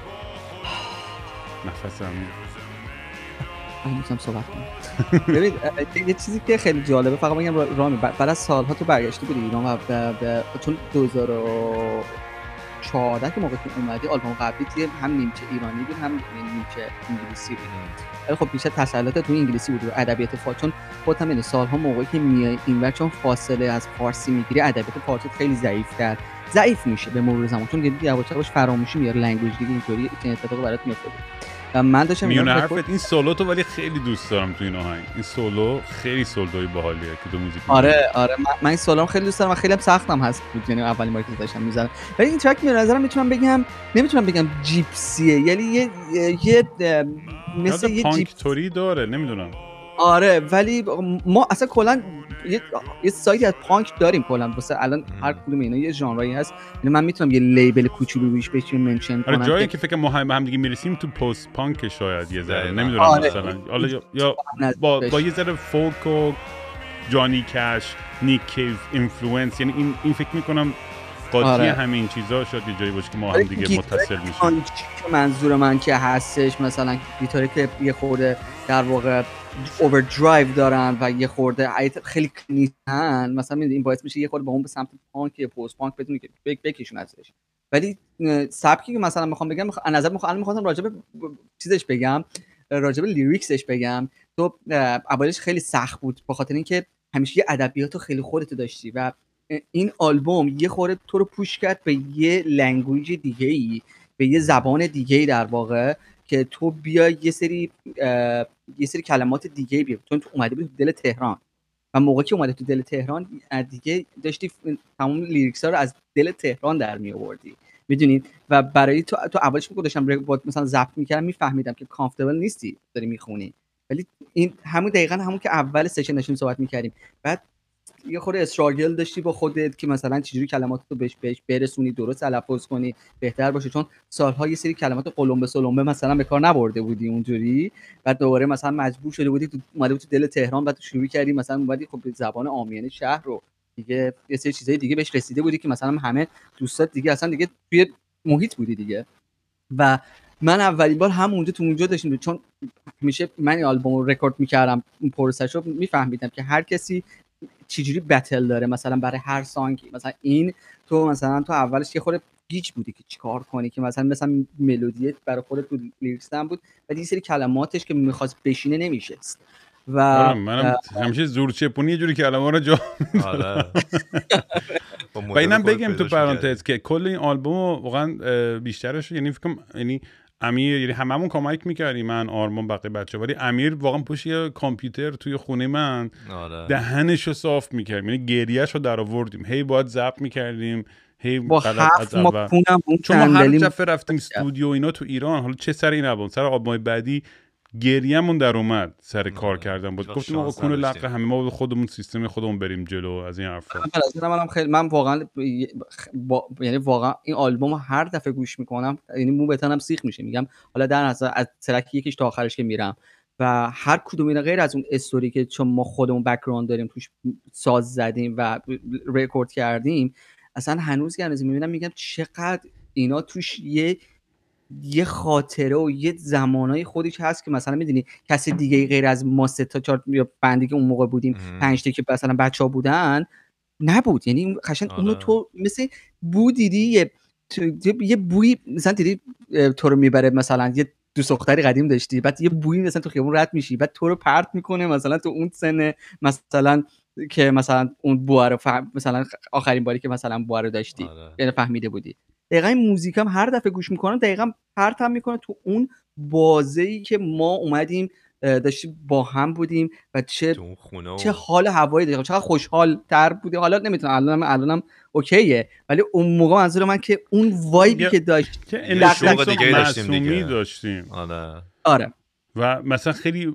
نفسم من میتونم صحبت کنم. ببین یه چیزی که خیلی جالبه فقط میگم رامی بعد از سال‌ها تو برگشتی بودی ایران و چون دو هزار و چهارده که موقعی که اومدی آلبوم قبلی دیگه هم نیمچه ایرانی بود هم نیمچه انگلیسی بود. ولی خب بیشتر تسلط تو انگلیسی بود و ادبیات فارسی، چون خودت هم یعنی سال‌ها موقعی که میای اینور چون فاصله از فارسی میگیری ادبیات فارسی خیلی ضعیف‌تر ضعیف میشه به مرور زمان، چون دیگه یواش یواش فراموشی میاره لنگویج دیگه اینطوری این اتفاق برات میفته. من داشتم میونه حرفت این سولو تو ولی خیلی دوست دارم تو این آهنگ. این سولو خیلی سولوی باحالیه که دو موزیک. آره آره من, من این سولو خیلی دوست دارم و خیلی هم سختم هست بود، یعنی اولین باری که داشتم میزنم. ولی این ترک به نظرم میتونم بگم نمیتونم بگم جیپسیه، یعنی یه یه مثل یه جیپ توری داره نمیدونم. آره ولی ما اصلا کلا یه یه سایتی از پانک داریم کلا واسه الان هر کدوم اینا یه ژانری هست، یعنی من میتونم یه لیبل کوچولو روش بهشون منشن کنم. آره جایی که فکر کنم ما هم دیگه میرسیم تو پست پانک شاید یه ذره نمیدونم آره. مثلا حالا یا, یا با با یه ذره فولک و جانی کش نیک کیو اینفلوئنس، یعنی این این فکر میکنم قاطی آره. همین چیزا شاید یه جایی باشه که ما هم دیگه متصل میشیم. منظور من که هستش مثلا گیتاری که یه خورده در واقع اووردرایو دارن و یه خورده خیلی کلیتن، مثلا این باعث میشه یه خورده با اون به سمت پانک یا پست پانک بدونی که بکشون ازش. ولی سبکی که مثلا میخوام بگم از نظر میخوام الان میخواستم راجع به چیزش بگم، راجع به لیریکسش بگم، تو اولش خیلی سخت بود به خاطر اینکه همیشه یه ادبیاتو خیلی خودت داشتی و این آلبوم یه خورده تو رو پوش کرد به یه لنگویج دیگه‌ای، به یه زبان دیگه‌ای در واقع، که تو بیای یه سری یه سری کلمات دیگه‌ای بیاری. چون تو اومده بودی تو دل تهران و موقعی که اومده تو دل تهران دیگه داشتی تمام لیریکس‌ها رو از دل تهران در می آوردی، میدونید. و برای تو تو اولش میگم داشتم مثلا ضبط می‌کردم میفهمیدم که کامفتبل نیستی داری میخونی، ولی این همون دقیقاً همون که اول سشن داشتیم صحبت می‌کردیم، بعد یه خورده استراگل داشتی با خودت که مثلا چجوری کلمات رو بهش بهش برسونی، درست تلفظ کنی، بهتر باشه. چون سالها یه سری کلمات قلمبه سلمبه مثلا به کار نبرده بودی اونجوری، بعد دوباره مثلا مجبور شده بودی تو اومده بودی تو دل تهران، بعد شروع کردی مثلا اومدی خب زبان عامیانه شهر رو دیگه یه سری چیزای دیگه بهش رسیده بودی که مثلا همه دوستات دیگه اصلا دیگه توی محیط بودی دیگه. و من اولین بار هم اونجا تو اونجا داشتم، چون میشه من این آلبوم رو رکورد می‌کردم، اون پروسش رو میفهمیدم که هر کسی چجوری بتل داره مثلا برای هر سانگی. مثلا این تو مثلا تو اولش یه خورده گیج بودی که چیکار کنی، که مثلا مثلا ملودیت برای خودت تو لیریکس هم بود، ولی یه سری کلماتش که می‌خواست بشینه نمیشست. و آره منم همیشه زور چپونی یه جوری کلمه‌ها رو جا آره و اینم بگم تو پرانتز که کل این آلبوم واقعا بیشترش یعنی فکر کنم یعنی امیر یعنی هممون کمک می‌کردیم، من آرمان بقیه بچه‌ها، ولی امیر واقعا پشت یه کامپیوتر توی خونه من آره. دهنشو صاف می‌کرد، یعنی گریه‌شو در آوردیم، هی باید ضبط می‌کردیم، هی با هفت ما پونم اون چون ما هر دفعه رفتیم استودیو اینا تو ایران، حالا چه سر این آلبوم سر آلبوم بعدی گریه‌مون در اومد سر کار کردن بود، گفتیم آقا کون لقه همه ما خودمون سیستم خودمون بریم جلو از این حرفا. منم خیلی من واقعا با... یعنی واقعا این آلبومو هر دفعه گوش میکنم یعنی مو بتنم سیخ میشه، میگم حالا در نظر از ترک یکیش تا آخرش که میرم و هر کدوم اینا غیر از اون استوری که چون ما خودمون بک‌گراند داریم توش ساز زدیم و رکورد کردیم، اصلا هنوز که هنوز میبینم میگم چقدر اینا توش یه یه خاطره و یه زمانای خودش هست که مثلا میدونی کسی دیگه غیر از ما سه تا چهار یا بندی که اون موقع بودیم پنج تا که مثلا بچه‌ها بودن نبود. یعنی قشنگ اونو تو مثل بو دیدی یه یه بوی مثلا دیدی تو رو میبره، مثلا یه دوست دختری قدیم داشتی بعد یه بوی مثلا تو خیابون رد میشی بعد تو رو پرت میکنه مثلا تو اون سن مثلا که مثلا اون بو رو فهم... مثلا آخرین باری که مثلا بو رو داشتی یعنی فهمیده بودی. دقیقاً این موزیک هم هر دفعه گوش میکنم دقیقاً پرتم میکنه تو اون بازه‌ای که ما اومدیم داشتیم با هم بودیم و چه چه حال هوایی داشتیم، چقدر خوشحال تر بودیم. حالا نمیتونم الانم الانم اوکیه، ولی اون موقع منظور من که اون وایبی که داشت لحظه دیگه داشتیم دیگه داشتیم آره آره و مثلا خیلی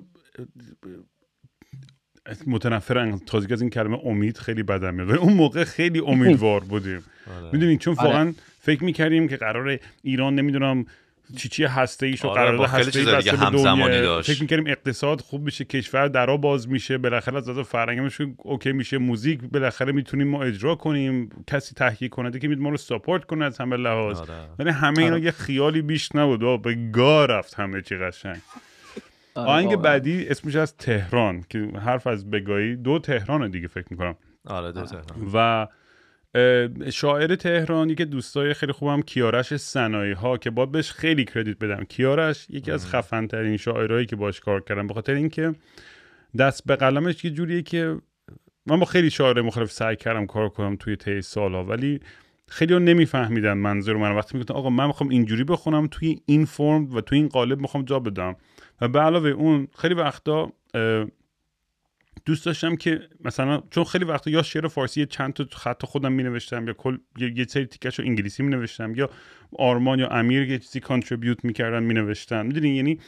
متنفرم تازگی از این کلمه امید خیلی بدم میاد، اون موقع خیلی امیدوار بودیم میدونین، چون واقعا فکر میکردیم که قراره ایران نمیدونم چی چی هسته‌ایش و قرارداد هسته‌ای بسته به دنیا، فکر می‌کردیم اقتصاد خوب بشه، کشور درا باز میشه، بالاخره از نظر فرهنگیش اوکی میشه، موزیک بالاخره میتونیم ما اجرا کنیم، کسی تحقیق کننده که ما رو ساپورت کنه از همه لحاظ. ولی همه اینا یه خیالی بیش نبود و به گا رفت همه چی قشنگ. آهنگ بعدی اسمش از تهران که حرف از بگایی دو تهران دیگه فکر می‌کنم. آره دو تهران. و شاعر تهرانی که دوستای خیلی خوبم کیارش سنایی ها که باید بهش خیلی کردیت بدم. کیارش یکی از خفن ترین شاعرایی که باش کار کردم، به خاطر اینکه دست به قلمش یه جوریه که من با خیلی شاعر مختلف سعی کردم کار کنم توی طی سالها، ولی خیلی ها نمیفهمیدن منظور من. وقتی میگفتن آقا من میخوام اینجوری بخونم توی این فرم و توی این قالب میخوام جا بدم، و به علاوه اون خیلی وقتا دوست داشتم که مثلا چون خیلی وقتا یا شعر فارسی چند تا خط خودم می نوشتم یا کل یه سری تیکشو انگلیسی می نوشتم یا آرمان یا امیر یه چیزی کانتریبیوت می‌کردن می نوشتن، می‌دونین یعنی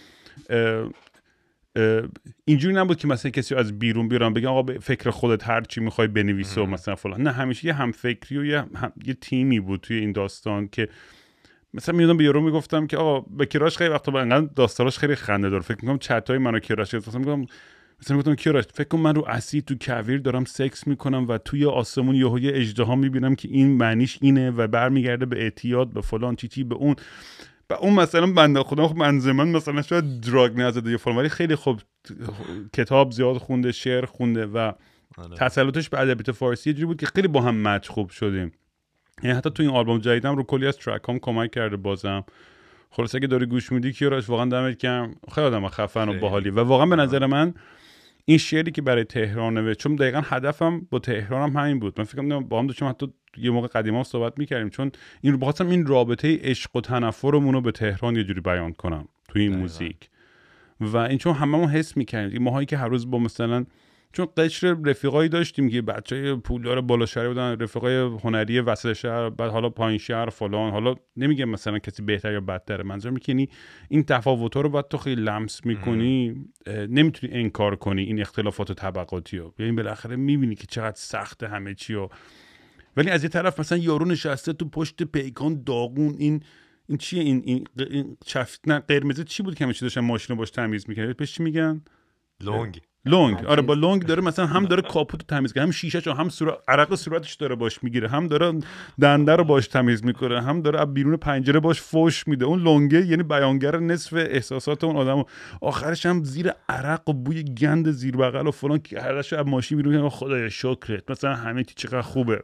اینجوری نبود که مثلا کسی از بیرون بیارم بگم آقا به فکر خودت هر چی می‌خوای بنویس و مثلا فلان، نه همیشه یه همفکری و یه هم... یه تیمی بود توی این داستان که مثلا میادم به یارو میگفتم که آقا به کیارش خیلی وقتا با انقدر داستانش خیلی خنده داره، فکر می‌کنم چتای منو کیارش مثلا میگم مثلا میگفتم کیارش فکر کنم من رو اسید تو کویر دارم سکس میکنم و توی آسمون یهو یه اژدها میبینم که این معنیش اینه و برمیگرده به اعتیاد به فلان چی چی به اون و اون مثلا بنده خدا خب من زمان مثلا شاید دراگ نزده یا فلان، ولی خیلی خوب کتاب زیاد خونده، شعر خونده و تسلطش به ادبیات فارسی جوری بود که خیلی با هم مچ خوب شدیم. یعنی حتی تو این آلبوم جدیدم رو کلی از ترک هم کمک کرده بازم خلاص اگه داری گوش میدی کیارش واقعا دمت گرم، خیلی آدم خفن و باحالی و واقعا به نظر من این شعری که برای تهران نوشت، چون دقیقاً هدفم با تهران هم همین بود. من فکر کنم با هم داشتیم حتی یه موقع قدیما صحبت می‌کردیم، چون این رو بخواستم این رابطه عشق و تنفرمون رو به تهران یه جوری بیان کنم توی این موزیک. و این چون هممون حس می‌کردیم این ماهایی که هر روز با مثلا چون قشر رفیقایی داشتیم که بچهای پولدار بالا شهر بودن، رفیقای هنری وسط شهر، بعد حالا پایین شهر فلان، حالا نمیگم مثلا کسی بهتر یا بدتره، منظورم اینه که این تفاوت‌ها رو بعد تو خیلی لمس می‌کنی، نمیتونی انکار کنی این اختلافات طبقاتی رو، یعنی بالاخره می‌بینی که چقدر سخته همه چی رو. ولی از یه طرف مثلا یارو نشسته تو پشت پیکان داغون، این این چیه این این, این چفت نه قرمز چی بود که همیشه داشتن ماشین رو باش تمیز می‌کردن، بهش چی میگن؟ لونگ. لونگ. آره با لونگ داره مثلا هم داره کاپوت تمیز کنه، هم شیشه‌ش رو، هم صورت عرق صورتش داره باش میگیره، هم داره دنده رو باش تمیز میکنه، هم داره از بیرون پنجره باش فوش میده. اون لونگه یعنی بیانگر نصف احساسات اون آدمو. آخرش هم زیر عرق و بوی گند زیر بغل و فلان که هرش از ماشین بیرون، خدایا شکرت مثلا همه چی چقدر خوبه،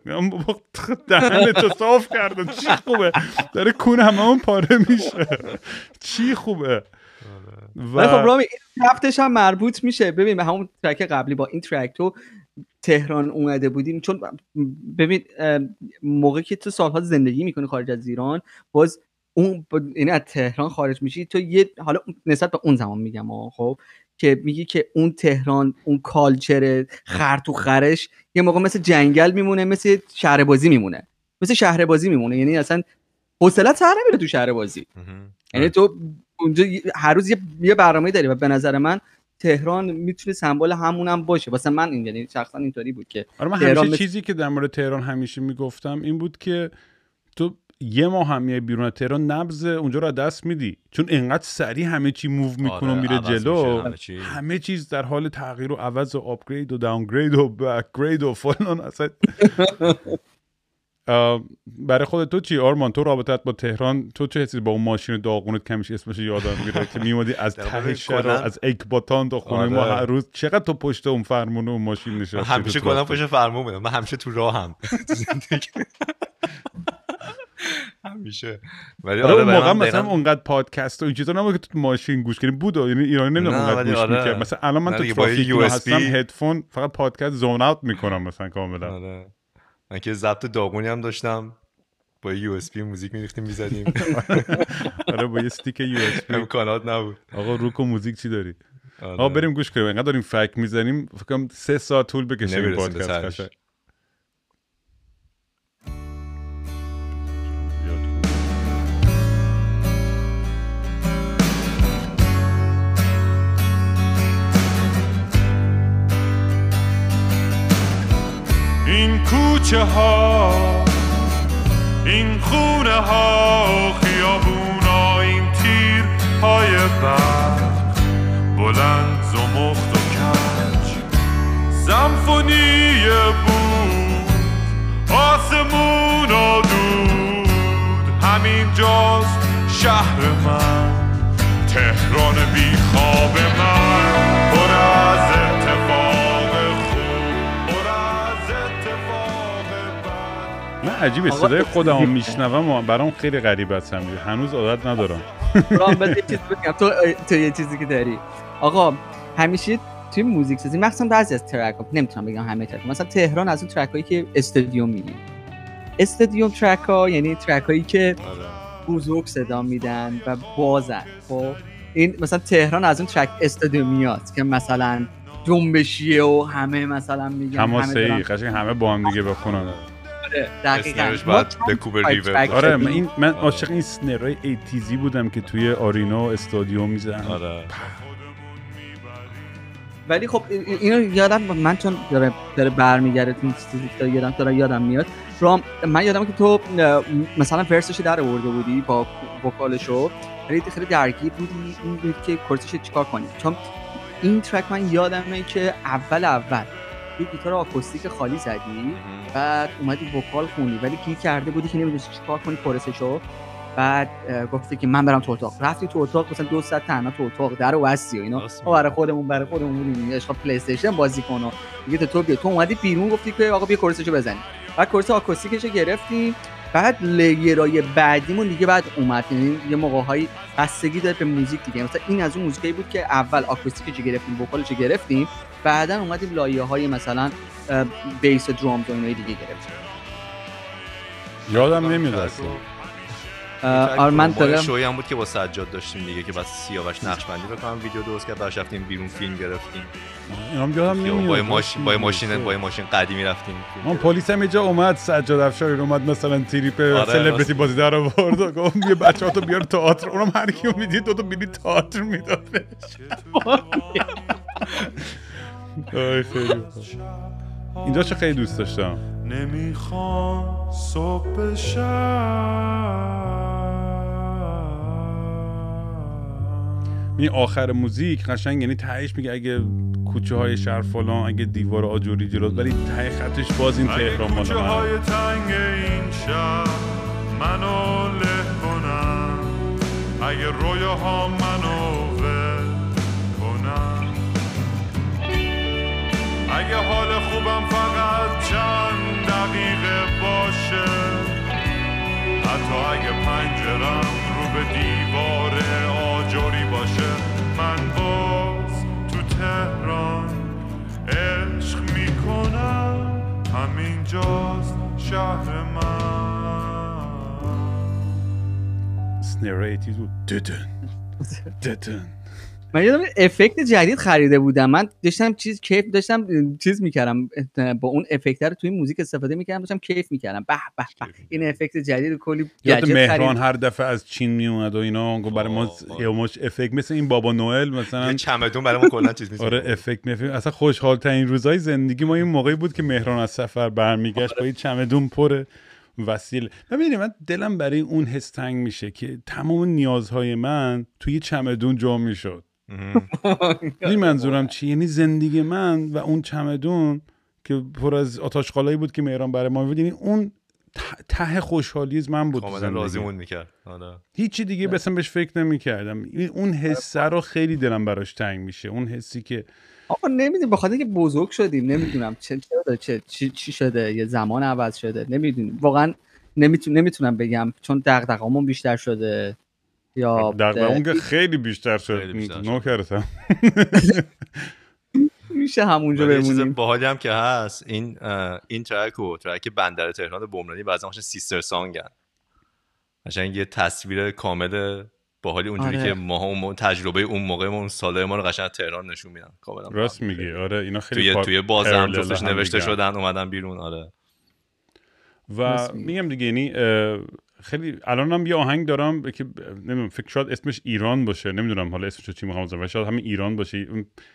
دهنتو صاف کردم چی خوبه، داره کون هممون پاره میشه چی خوبه. ولی خب رامی این هفتش هم مربوط میشه، ببین به همون ترک قبلی با این ترک تو تهران اومده بودیم، چون ببین موقعی که تو سالها زندگی میکنی خارج از ایران، باز اون یعنی از تهران خارج میشی تو یه حالا نسبت به اون زمان میگم خب که میگی که اون تهران اون کالچر خر تو خرش یه موقع مثل جنگل میمونه، مثل شهر بازی میمونه، مثل شهر بازی میمونه، یعنی اصلا حوصله‌ت سر نمیره تو شهر بازی. یعنی تو اونجا هر روز یه برنامه‌ای داری و به نظر من تهران میتونه سمبل همونم باشه. واسه من این یعنی شخصا اینطوری بود که آره من همیشه مثل... چیزی که در مورد تهران همیشه میگفتم این بود که تو یه ماه هم میای بیرون تهران نبض اونجا رو دست میدی، چون اینقدر سریع همه چی موو میکنه و میره جلو، همه, چی. همه چیز در حال تغییر و عوض و آپگرید و داونگرید و بکگرید و فلان. اصلا برای خودت تو چی آرمان؟ تو رابطت با تهران تو چه حسی با اون ماشین داغونت کمیش اسمش یادم میره که میومدی از ته شهر از اکباتان تا خونه ما هر روز، چقدر تو پشت اون فرمون اون ماشین نشستی؟ همیشه کلا پشت فرمون بودم، من همیشه تو راهم همیشه. ولی آره اون موقع مثلا اونقدر پادکست و این چیزا نبود که تو ماشین گوش کنی بود، یعنی ایرانی نمیدونم اونقدر گوش آره. میکرد. مثلا الان من تو ترافیک هستم هدفون فقط پادکست زون اوت میکنم مثلا کاملا. آره من که ضبط داغونی هم داشتم با یو اس بی موزیک میریختیم میزدیم. آره با یه استیک یو اس بی امکانات نبود. آقا روکو موزیک چی داری؟ آقا بریم گوش کنیم، انقدر داریم فک میزنیم فکر کنم سه ساعت طول بکشه این پادکست. این کوچه ها، این خونه ها، خیابونا، این تیر های برق، بلند زمخت و کج، سمفونی بود، آسمون و دود، همین جاست شهر من، تهران بی خواب من، پر از عجیبه صدای خودمو میشنوم برام خیلی غریبه است، هنوز عادت ندارم. رام بده چیز بگم تو تو یه چیزی که داری آقا همیشه توی موزیک سازی مخصوصا بعضی از ترک ها، نمیتونم بگم همه ترک، مثلا تهران از اون ترک هایی که استادیوم میگن، استادیوم ترک ها یعنی ترک هایی که بزرگ صدا میدن و بازن. خب این مثلا تهران از اون ترک استادیومیات که مثلا جنبشیه و همه مثلا میگن همه قشنگ همه با هم دیگه بخونن. دقیقاً بعد بکوبر ریور. آره من این من عاشق این سنرهای ایتیزی بودم که توی آرینا استادیوم میزنن. آره ولی خب اینو یادم من چون داره داره برمیگرده این چیزی که یادم داره یادم میاد رام، من یادمه که تو مثلا ورسش در آورده بودی با وکالشو، ولی خیلی درگیر بودی این بود که کورسش چیکار کنی، چون این ترک من یادمه که اول اول یه گیتار آکوستیک خالی زدی، بعد اومدی وکال خوندی ولی گیر کرده بودی که نمیدونی چیکار کنی کورسشو، بعد گفتی که من برم تو اتاق، رفتی تو اتاق مثلا دو ساعت تنها تو اتاق درو بستی و اینا، ما برای خودمون برای خودمون بودیم عشق پلی استیشن بازی کنو دیگه، تو تو تو اومدی بیرون گفتی که آقا بیا کورسشو بزنی، بعد کورس آکوستیکشو گرفتی، بعد لیرای بعدیمون دیگه بعد اومد، یعنی یه موقع‌هایی بستگی داره به موزیک دیگه. مثلا این از اون موزیکایی بود که اول آکوستیکش گرفتیم، وکالش گرفتیم، بعدن اومدیم لایه‌های مثلا بیس درام و اینای دیگه گرفتیم. یادم نمیاد اصلا. آره من دارم شوی هم بود که با سجاد داشتیم دیگه که بعد سیاوش نقشبندی بکنم ویدیو درست کرد، بعد رفتیم بیرون فیلم گرفتیم. اینم یادم نمیاد. با ماشین با ماشین با ماشین قدیمی رفتیم. اون پلیس هم اینجا اومد، سجاد افشاری اومد مثلا تریپ آره سلبریتی بازی در آورد و گفت یه بچه‌هاتو بیار تئاتر، اونم هر کیو میدید دو تا بلیط تئاتر میداد. آی خیلی اینجا چه خیلی دوست داشتم. نمیخوام صبح شب این آخر موزیک قشنگ، یعنی تهش میگه اگه کوچه های شهر فلان، اگه دیوار آجوری جلوت، ولی ته خطش باز این تهران مال کوچه های تنگ این شهر منو له کنن، اگه رویاها منو ول کنن، اگه حال خوبم فقط چند دقیقه باشه، حتی اگه پنجرم رو به دیوار آجوری باشه، من باز تو تهران عشق میکنم، همینجاست شهر من. سنریتی رو ددن ددن. من یادم افکت جدید خریده بودم، من داشتم چیز کیف داشتم چیز میکردم با اون افکت رو توی موزیک استفاده میکردم، داشتم کیف میکردم. به به به این افکت جدید کلی یاد مهران هر دفعه از چین میومد و اینا گفت برای ما یه مش افکت مثل این بابا نوئل مثلا یه چمدون برای ما کلا چیز میشه. آره افکت میفهم. اصلا خوشحال ترین روزای زندگی ما این موقعی بود که مهران از سفر برمیگشت با این چمدون پر وسیله. ببینید من دلم برای اون حس تنگ میشه که تمام نیازهای من توی چمدون جمع میشد. این منظورم چی؟ یعنی زندگی من و اون چمدون که پر از آتش‌قالایی بود که مهران برای ما بود، یعنی اون ته خوشحالی من بود. کاملا راضیمون میکرد. آره هیچی دیگه بسم بهش فکر نمیکردم. اون حس رو خیلی دلم براش تنگ میشه، اون حسی که آقا نمیدونم بخاطر اینکه بزرگ شدیم، نمیدونم چه شده، چه چی, چی شده، یه زمان عوض شده، نمیدونم واقعا نمیتونم نمیتونم بگم، چون دغدغه‌مون بیشتر شده یا دغدغه‌مون که خیلی بیشتر شد. نوکرتم میشه همونجا بمونیم. چیز باحالی هم که هست این این ترک و ترک بندر تهران بومرانی بعضی وقتا سیستر سانگن، قشنگ یه تصویر کامل باحالی اونجوری آره. که ما اون تجربه اون موقع اون ساله ما رو قشنگ تهران نشون میدن. کاملا راست میگی. آره اینا خیلی توی پا... توی بازم جفتش نوشته شدن اومدن بیرون. آره و میگم دیگه یعنی خیلی الانم یه آهنگ دارم که نمیدونم فکر شاید اسمش ایران باشه، نمیدونم حالا اسمش چی میخوام بذارم، شاید همین ایران باشه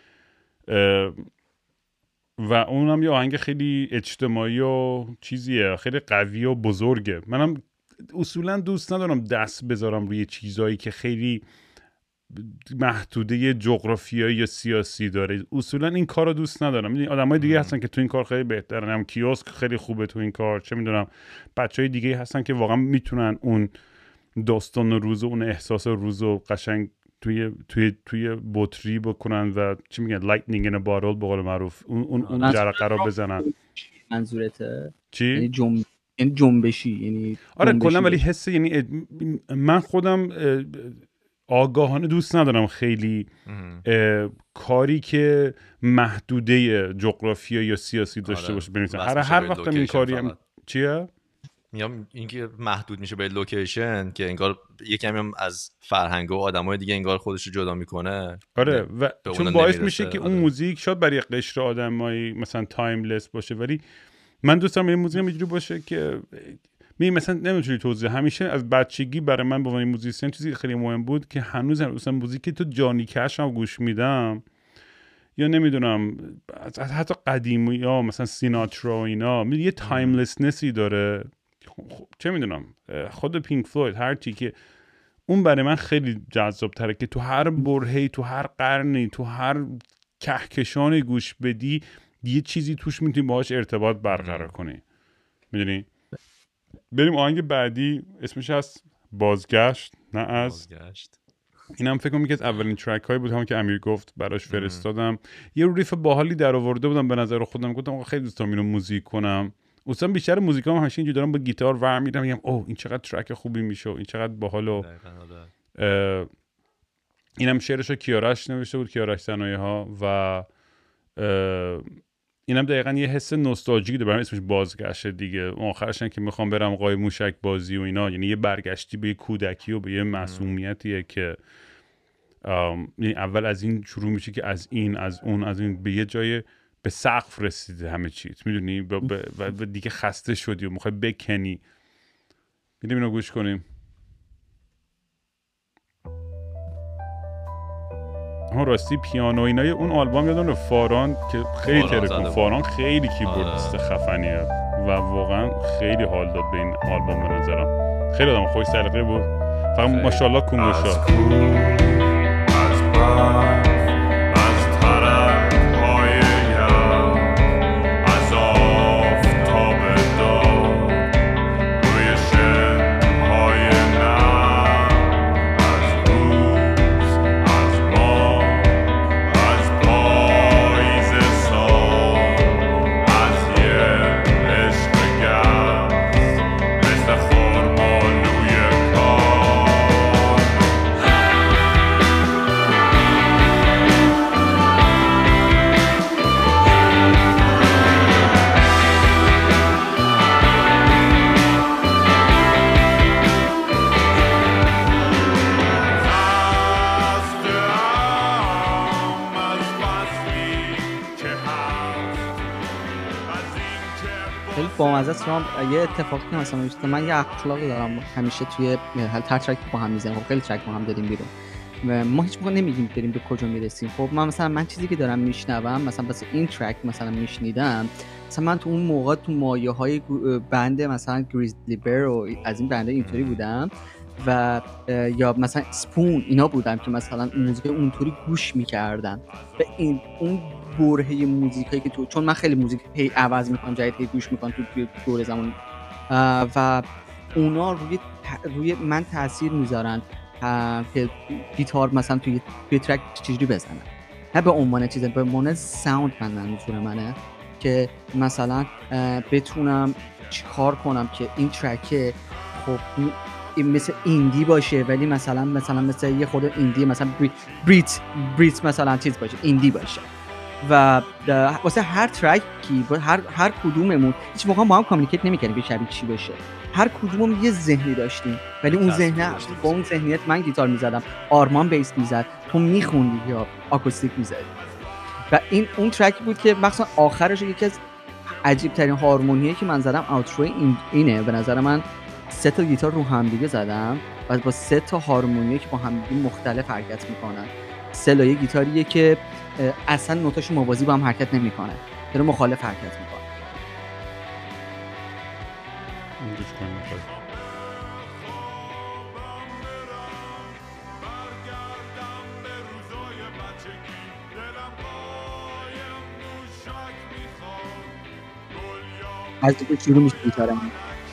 و اونم یه آهنگ خیلی اجتماعی و چیزیه، خیلی قوی و بزرگه. منم اصولا دوست ندارم دست بذارم روی چیزایی که خیلی محدوده جغرافیایی یا سیاسی داره. اصولا این کار رو دوست ندارم. میدونی آدمای دیگه هستن که تو این کار خیلی بهترن، هم کیوسک خیلی خوبه تو این کار، چه میدونم بچهای دیگه هستن که واقعا میتونن اون داستان روز و اون احساس روز و قشنگ توی توی توی بطری بکنن و چی میگن لایتنینگ این ا باتل به قول معروف اون اون اون جرقه رو بزنن. منظورته چی؟ یعنی جنب یعنی جنبشی، یعنی آره کلا، ولی حس یعنی من خودم آگاهانه دوست ندارم خیلی کاری که محدوده جغرافیایی یا سیاسی داشته آره. باشه بنویسن. هر هر وقت این کاری هم چیه؟ میگم اینکه محدود میشه به لوکیشن که انگار یکمی هم از فرهنگ و آدمای دیگه انگار خودش رو جدا میکنه. آره و چون باعث میشه که اون موزیک شاید برای قشر آدمایی مثلا تایملس باشه، ولی من دوست دارم این موزیک اینجوری باشه که می مثلا نمیتونی توضیح. همیشه از بچگی برای من با این موزیسین چیزی خیلی مهم بود که هنوز مثلا موزیکی تو جانی کش هم گوش میدم یا نمیدونم حتی قدیمی یا مثلا سیناترا و اینا، یه تایملسنسی داره. چه میدونم خود پینک فلوید هر چی که اون برای من خیلی جذاب تره که تو هر برهه‌ای، تو هر قرنی، تو هر کهکشانی گوش بدی یه چیزی توش میتونی باهاش ارتباط برقرار کنی. میدونی؟ بریم آهنگ بعدی، اسمش هست بازگشت نه از بازگشت. اینم فکر کنم که از اولین ترک هایی بود، همون که امیر گفت براش فرستادم. یه ریف باحالی در آورده بودم به نظر خودم، گفتم خیلی دوست دارم اینو موزیک کنم اصلا بیشتر موزیکام هم همیشه اینجوری دارم با گیتار ور میرم میگم اوه این چقدر ترک خوبی میشه، این چقدر باحالو. اینم شعرشو کیارش نوشته بود، کیارش ثنایی ها، و اینم دقیقاً یه حس نوستالژیک داره، برام اسمش بازگشته دیگه. آخرش که میخوام برم قای موشک بازی و اینا، یعنی یه برگشتی به یه کودکی و به یه معصومیتیه که یعنی اول از این شروع میشه که از این از اون از این به یه جای به سقف رسیده همه چیز، میدونی، و دیگه خسته شدی و میخوای بکنی. میدیم اینو گوش کنیم. ها راستی پیانو اینای اون آلبوم یادم فاران که خیلی ترکون، فاران خیلی کیبوردیست خفنیه و واقعا خیلی حال داد به این آلبوم به نظرم. خیلی آدم خوش سلیقه بود، فقط ماشاءالله کنگوشا. با مزه رام یه اتفاقی که مثلا میفته، من یه اخلاقی دارم همیشه توی هر ترک با هم میزنیم، خب خیلی ترک با هم دادیم بیرون و ما هیچ موقع نمیگیم بریم به کجا میرسیم. خب من مثلا من چیزی که دارم میشنوم، مثلا واسه این ترک مثلا میشنیدم، مثلا من تو اون موقع تو مایه های بند مثلا گریزلی بر و از این بنده اینطوری بودم و یا مثلا سپون اینا بودم که مثلا موزیک اونطوری گوش میکردم و این اون برهه موزیکایی که تو، چون من خیلی موزیک هی عوض میکنم، جدید هی گوش میکنم تو دور زمان و اونا روی روی من تاثیر میذارن که گیتار مثلا توی توی ترک چجوری بزنم، نه به عنوان چیز، به عنوان ساوند من منظور منه که مثلا بتونم چیکار کنم که این ترک خب این مثل ایندی باشه، ولی مثلا مثلا مثل یه خود ایندی مثلا بریت بریت مثلا چیز باشه، ایندی باشه و واسه هر ترکی هر هر کدوممون هیچ موقع با هم کامیونیکیت نمی‌کردیم که شبیه چی بشه، هر کدوممون یه ذهنی داشتیم ولی اون ذهن با اون ذهنیت من گیتار میزدم، آرمان بیس میزد، تو میخوندی یا آکوستیک میزدی و این اون ترکی بود که مثلا آخرش یکی از عجیب ترین هارمونیایی که من زدم اوترو این اینه به نظر من. سه تا گیتار رو هم دیگه زدم و با سه تا هارمونی که با هم دیگه مختلف حرکت میکنن. سه لایه گیتاریه که اصلا نوتاش موازی با هم حرکت نمیکنه، داره مخالف حرکت میکنه. از دیگه شروع میشه گیتارم.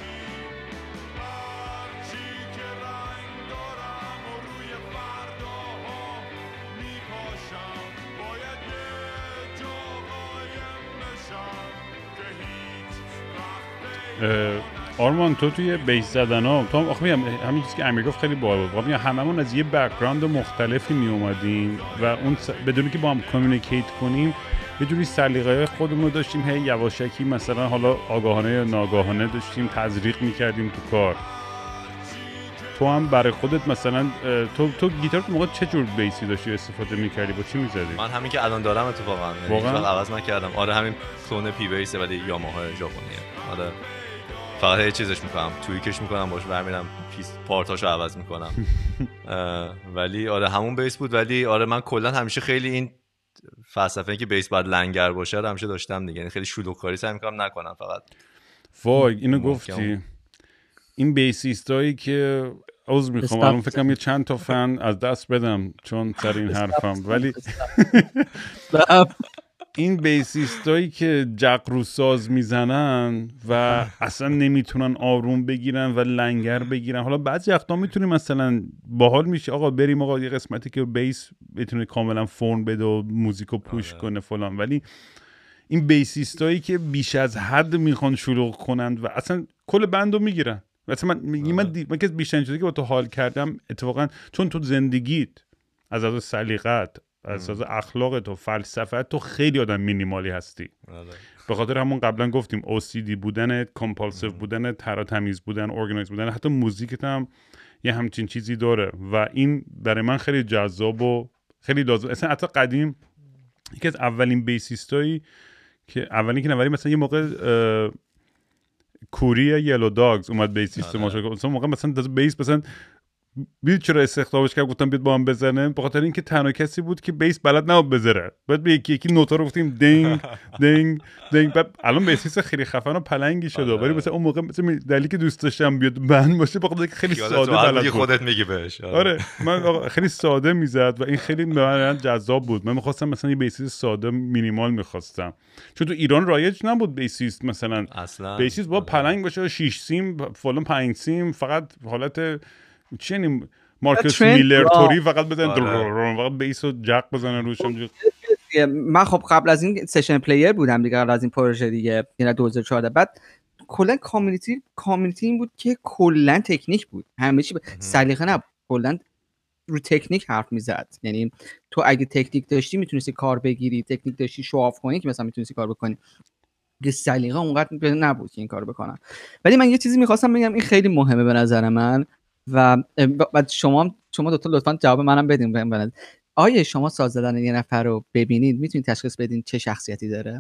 آرمان تو توی بیس زدن ها تو هم آخه میگم همین چیزی که امیر گفت خیلی باحال بود. میگم هممون از یه بک‌گراند مختلفی می اومدیم و اون س... بدون که با هم کامیونیکیت کنیم یه جوری سلیقه‌های خودمون رو داشتیم، هی یواشکی مثلا حالا آگاهانه یا ناآگاهانه داشتیم تزریق می‌کردیم تو کار. تو هم برای خودت مثلا تو تو گیتار تو موقع چه جور بیسی داشتی استفاده می‌کردی، با چی می‌زدی؟ من همین که الان دارم اتفاقا واقعا عوض نکردم. آره همین کلون پی بیسه ولی یاماها ژاپنیه. آره فقط یه چیزش میکنم، توییکش میکنم، باش برمیرم پارتاشو عوض میکنم ولی آره همون بیس بود. ولی آره من کلا همیشه خیلی این فلسفه که بیس باید لنگر باشه رو همیشه داشتم دیگه، یعنی خیلی شلوغکاری سعی میکنم نکنم. فقط وای اینو گفتی، این بیسیستایی که عذر میخوام الان فکر کنم یه چند تا فن از دست بدم چون سر این حرفم، ولی این بیسیستایی که جقرو ساز میزنن و اصلا نمیتونن آروم بگیرن و لنگر بگیرن. حالا بعضی وقتا میتونیم مثلا باحال میشه آقا بریم آقا یه قسمتی که بیس بتونه کاملا فرم بده و موزیکو پوش کنه فلان، ولی این بیسیستایی که بیش از حد میخوان شلوغ کنند و اصلا کل بندو میگیرن. مثلا من من من, من که بیشتر چیزی که با تو حال کردم اتفاقا چون تو زندگیت از از سلیقت از از اخلاقت و فلسفت تو خیلی آدم مینیمالی هستی. به خاطر همون قبلا گفتیم او سی دی بودن، کامپالسیو بودن، تراتمیز بودن، ارگانایز بودن، حتی موزیکت هم یه همچین چیزی داره و این برای من خیلی جذاب و خیلی لازم. اصلا حتی قدیم یکی از اولین بیسیستایی که اولین که نوری مثلا یه موقع کوری یلو داگز اومد بیسیست ما شد. مثلا موقع مثلا بیس مثلا بیل چرا استخدامش کرد گفتم بیاد با هم بزنه، به خاطر اینکه تنها کسی بود که بیس بلد نبود بزنه. بعد به یکی یکی نوتا رو گفتیم دینگ دینگ دینگ. بعد الان بیسیست خیلی خفن و پلنگی شده، ولی مثلا اون موقع مثلا دلیلی که دوست داشتم بیاد بند باشه به خاطر اینکه خیلی ساده بلد بود. خودت میگی بهش. آره من خیلی ساده میزد و این خیلی به من جذاب بود. من می‌خواستم مثلا یه بیسیست ساده مینیمال می‌خواستم، چون تو ایران رایج نبود بیسیست مثلا اصلا بیسیست با پلنگ باشه، شش سیم فلان پنج سیم، فقط حالت چی مارکوس میلر توری فقط بزنن فقط بیس و جک بزنن روش. من خب قبل از این سشن پلیر بودم دیگه، قبل از این پروژه دیگه یعنی دو هزار و چهارده. بعد کلا کامیونیتی کامیونیتی این بود که کلا تکنیک بود، همه چی سلیقه نبود، کلا رو تکنیک حرف میزد. یعنی تو اگه تکنیک داشتی میتونستی کار بگیری، تکنیک داشتی شو آف کنی که مثلا میتونستی کار بکنی، که سلیقه اونقدر نبود که این کارو بکنن. ولی من یه چیزی میخواستم بگم، این خیلی مهمه به نظر من و بعد شما شما دو تا لطفاً جواب منم بدین. ببینید آیا شما ساز زدن یه نفر رو ببینید میتونید تشخیص بدین چه شخصیتی داره؟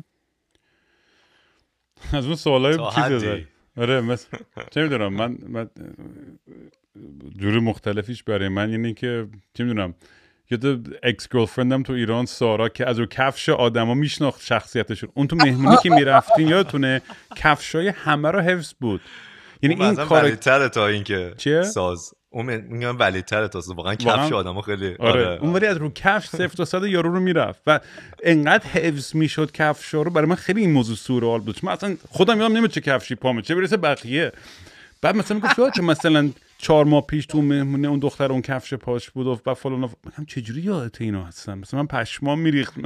از اون سوالای چیزی داره. آره مثلا چه میدونم من من جوری مختلفیش برای من اینه که چه میدونم یه اکس گرلفرندم تو ایران سارا که از رو کفش آدما میشناخت شخصیتشون. اون تو مهمونی که میرفتین یادتونه کفشای همه رو حفظ بود. یعنی این کار ولی‌تره تا اینکه ساز اون میگم ولی‌تره تا واقعا کفش آدمو خیلی آره, آره. اون ولی از رو کفش صفر تا صد یارو رو میرفت و انقدر حفظ میشد کفشا رو. برای من خیلی این موضوع سورئال بود. من اصلا خودم یادم نمیاد چه کفشی پامه چه برسه بقیه. بعد مثلا میگفت چه مثلا چهار ماه پیش تو مهمونه اون دختر اون کفش پاش بود و بعد فلان میگم چه جوری یادت اینو هستم، مثلا من پشمام میریختم.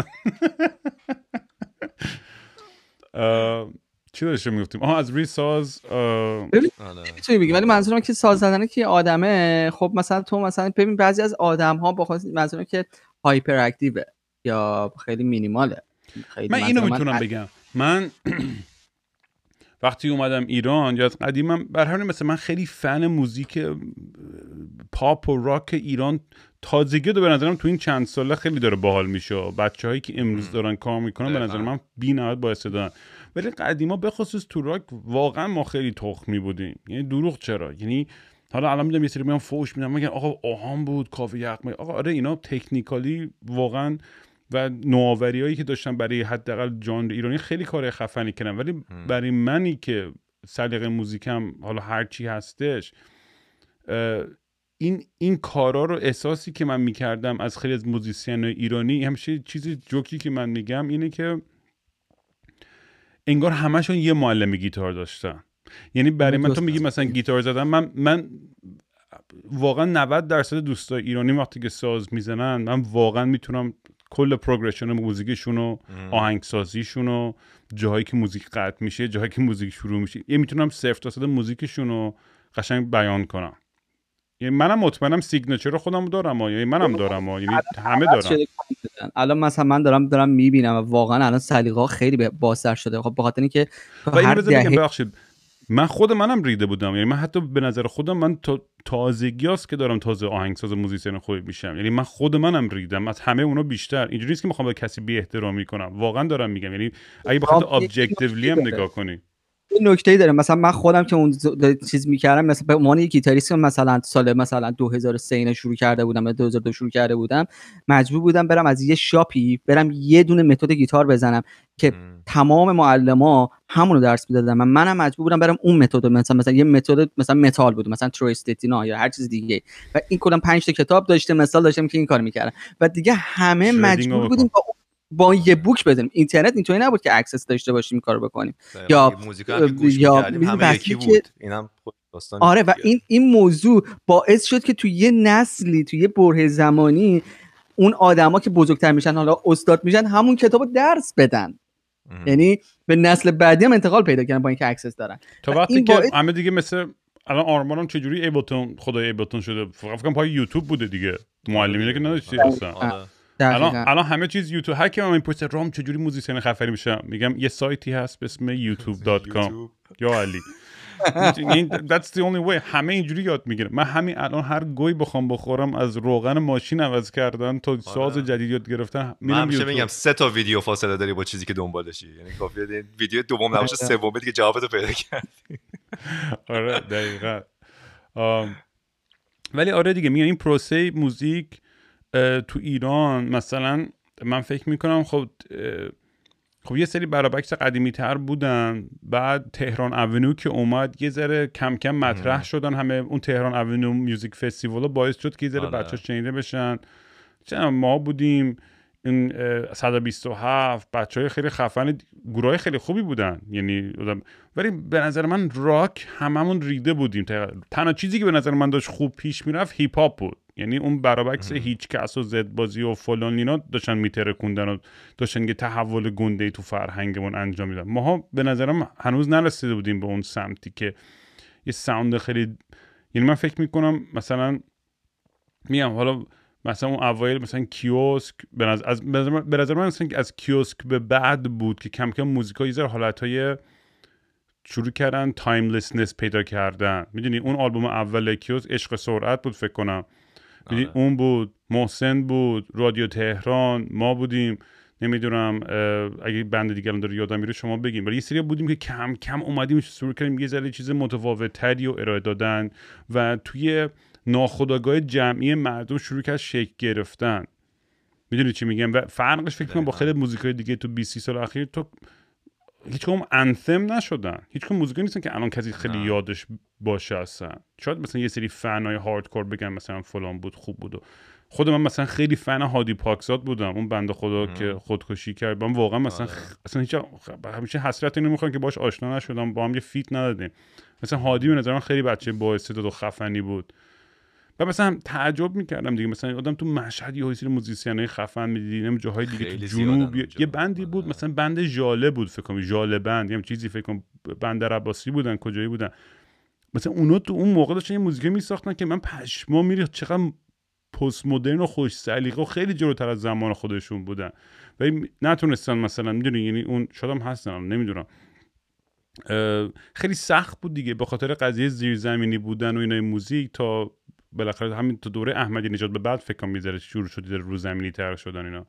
چی داشته میگفتیم؟ آها از ریساز میتونی بگی، ولی منظورم که ساز زدنه که آدمه. خب مثلا تو مثلا ببین بعضی از آدم ها با خاص منظورم که هایپر اکتیوه یا خیلی مینیماله. خیلی من اینو میتونم بگم. من وقتی اومدم ایران یا از قدیمم بر همین مثلا من خیلی فن موزیک پاپ و راک ایران تازگی رو به نظرم تو این چند ساله خیلی داره باحال میشه. بچه‌هایی که امروز دارن کار میکنن به نظر من بی‌نهایت با استعدادن، ولی قدیما به خصوص تو راک واقعا ما خیلی تخمی بودیم. یعنی دروغ چرا؟ یعنی حالا الان میدونم یه سری میان فوش میدن میگن آقا آهام بود کافی یخمه. آقا آره اینا تکنیکالی واقعا و نوآوریایی که داشتن برای حداقل ژانر ایرانی خیلی کار خفنی کردن، ولی م. برای منی که سلیقه موزیکم حالا هر چی هستش این این کارا رو احساسی که من میکردم از خیلی از موزیسین‌های ایرانی، همیشه چیزی جوکی که من میگم اینه که انگار همشون یه معلم گیتار داشتن. یعنی برای من تو میگی مثلا گیتار زدن، من من واقعا نود درصد دوستای ایرانی وقتی که ساز میزنن من واقعا میتونم کل پروگرشن موزیکشون و آهنگسازیشون و جاهایی که موزیک قطع میشه، جاهایی که موزیک شروع میشه، یه میتونم صفر تا صد موزیکشون رو قشنگ بیان کنم. یعنی منم مطمئنم سیگنچر خودم دارم، یعنی منم دارم، یعنی همه دارم. الان مثلا من دارم دارم میبینم و واقعا الان سلیقه‌ها خیلی بازتر شده. خب به خاطر اینکه هر دهه ببخشید من خود منم ریده بودم. یعنی من حتی به نظر خودم من تا تازگیاست که دارم تازه آهنگساز موزیسین خوبی میشم. یعنی من خود منم ریدم از همه اونا بیشتر. اینجوری نیست که میخوام به کسی بی احترامی کنم، واقعا دارم میگم. یعنی اگه بخاطر ابجکتیولی هم نگاه کنی این نکته‌ای داره. مثلا من خودم که اون چیز می‌کردم، مثلا به عنوان یک گیتاریست مثلا سال مثلا دو هزار و سه اینا شروع کرده بودم یا دو هزار و دو شروع کرده بودم، مجبور بودم برم از یه شاپی برم یه دونه متد گیتار بزنم که م. تمام معلما همون رو درس میدادن. من منم مجبور بودم برم اون متد، مثلا مثلا یه متد مثلا متال بود، مثلا ترویستتینا یا هر چیز دیگه، و این کلا پنج تا کتاب داشته مثال داشتم که این کارو می‌کردم و دیگه همه مجبور بودیم با با یه بوک بدیم. اینترنت اینطوری نبود که اکسس داشته باشیم این کارو بکنیم یا یا همه یکی بود. اینم داستان. آره و این این موضوع باعث شد که تو یه نسلی تو یه بره زمانی اون آدما که بزرگتر میشن حالا استاد میشن همون کتابو درس بدن. یعنی به نسل بعدی هم انتقال پیدا کردن با اینکه اکسس دارن. تا وقتی که باعث... همه دیگه مثل الان آرمانم چجوری ایبلتون خدای ایبلتون شده، فقط فکر کنم پای یوتیوب بوده دیگه، معلمی که نداشتی اصلا. الان الان همه چیز یوتیوب. هر کی من میپرسه رام چجوری موزیسین خفری میشم، میگم یه سایتی هست به اسم یوتیوب دات کام یا علی. That's the only way. همه اینجوری یاد میگیره. من همین الان هر گوی بخوام بخورم از روغن ماشین عوض کردن تا ساز جدید یاد گرفتن میرم من همیشه میگم سه تا ویدیو فاصله داری با چیزی که دنبالشی، یعنی کافیه ویدیو دوم نباشه سوم دیگه جوابتو پیدا کردی. آره دقیقاً. ولی آره دیگه میگم این پروسه موزیک تو ایران مثلا من فکر میکنم خب خب یه سری برابکس قدیمی تر بودن، بعد تهران اونیو که اومد یه ذره کم کم مطرح شدن، همه اون تهران اونیو میوزیک فستیوال باعث شد که یه ذره بچه‌ها شنیده بشن. ما بودیم این صد و بیست و هفت بچهای خیلی خفن، گروهای خیلی خوبی بودن یعنی، ولی به نظر من راک هممون ریده بودیم. تنها چیزی که به نظر من داشت خوب پیش میرفت هیپ هاپ بود، یعنی اون برابکس هیچ کس و زد بازی و فلان اینا داشتن میترکوندن و داشتن یه تحول گنده تو فرهنگمون انجام میدن. ماها به نظرم هنوز نرسیده بودیم به اون سمتی که یه ساوند خیلی، یعنی من فکر میکنم مثلا میام حالا مثلا اون اوایل مثلا کیوسک به نظر از به نظر من مثلا از کیوسک به بعد بود که کم کم موزیکا یه ذره حالتهای شروع کردن تایملسنس پیدا کردن. میدونی اون آلبوم اول کیوسک عشق سرعت بود فکر کنم، میدونی اون بود، محسن بود، رادیو تهران، ما بودیم، نمیدونم اگه بند دیگه الان داره یادم میره شما بگیم، ولی یه سری بودیم که کم کم اومدیم شروع کردیم یه ذره چیز متفاوت تری رو ارائه دادن و توی ناخودآگاه جمعی مردم شروع کرد شکل گرفتن. میدونی چی میگم؟ و فرقش فکر کنم با خیلی موزیکای دیگه تو بیست سال اخیر تو هیچ کدوم انثم نشدن، هیچ کدوم موزیکایی نیستن که الان کسی خیلی نه. یادش باشه اصلا. شاید مثلا یه سری فنای هاردکور بگن مثلا فلان بود خوب بود. و خود من مثلا خیلی فن هادی پاکزاد بودم، اون بنده خدا ام. که خودکشی کرد، من واقعا مثلا خ... اصلا هیچ همیشه حسرت اینو میخوام که باهاش آشنا نشدم، با هم یه فیت ندادیم. مثلا هادی به نظر من خیلی بچه با استعداد و خفنی بود و مثلا تعجب میکردم دیگه، مثلا آدم تو مشهد یه سری موزیسینای خفن میدیدیم جاهای دیگه تو جنوب یه, یه بندی بود مثلا بند ژاله بود فکر کنم، ژاله بند یا چیزی فکر کنم، بند عباسی بودن کجایی بودن مثلا اونا تو اون موقع داشتن یه موزیک میساختن که من پشما میریخت چقدر پست مدرن و خوش سلیقه و خیلی جلوتر از زمان خودشون بودن ولی نتونستن مثلا میدونی، یعنی اون شادم هستن نمیدونم خیلی سخت بود دیگه به خاطر قضیه زیرزمینی بودن و اینای موزیک تا بالاخره همین تو دوره احمدی نژاد به بعد فکر کنم میذاره شروع شد دیگه رو زمینی تر شدن اینا.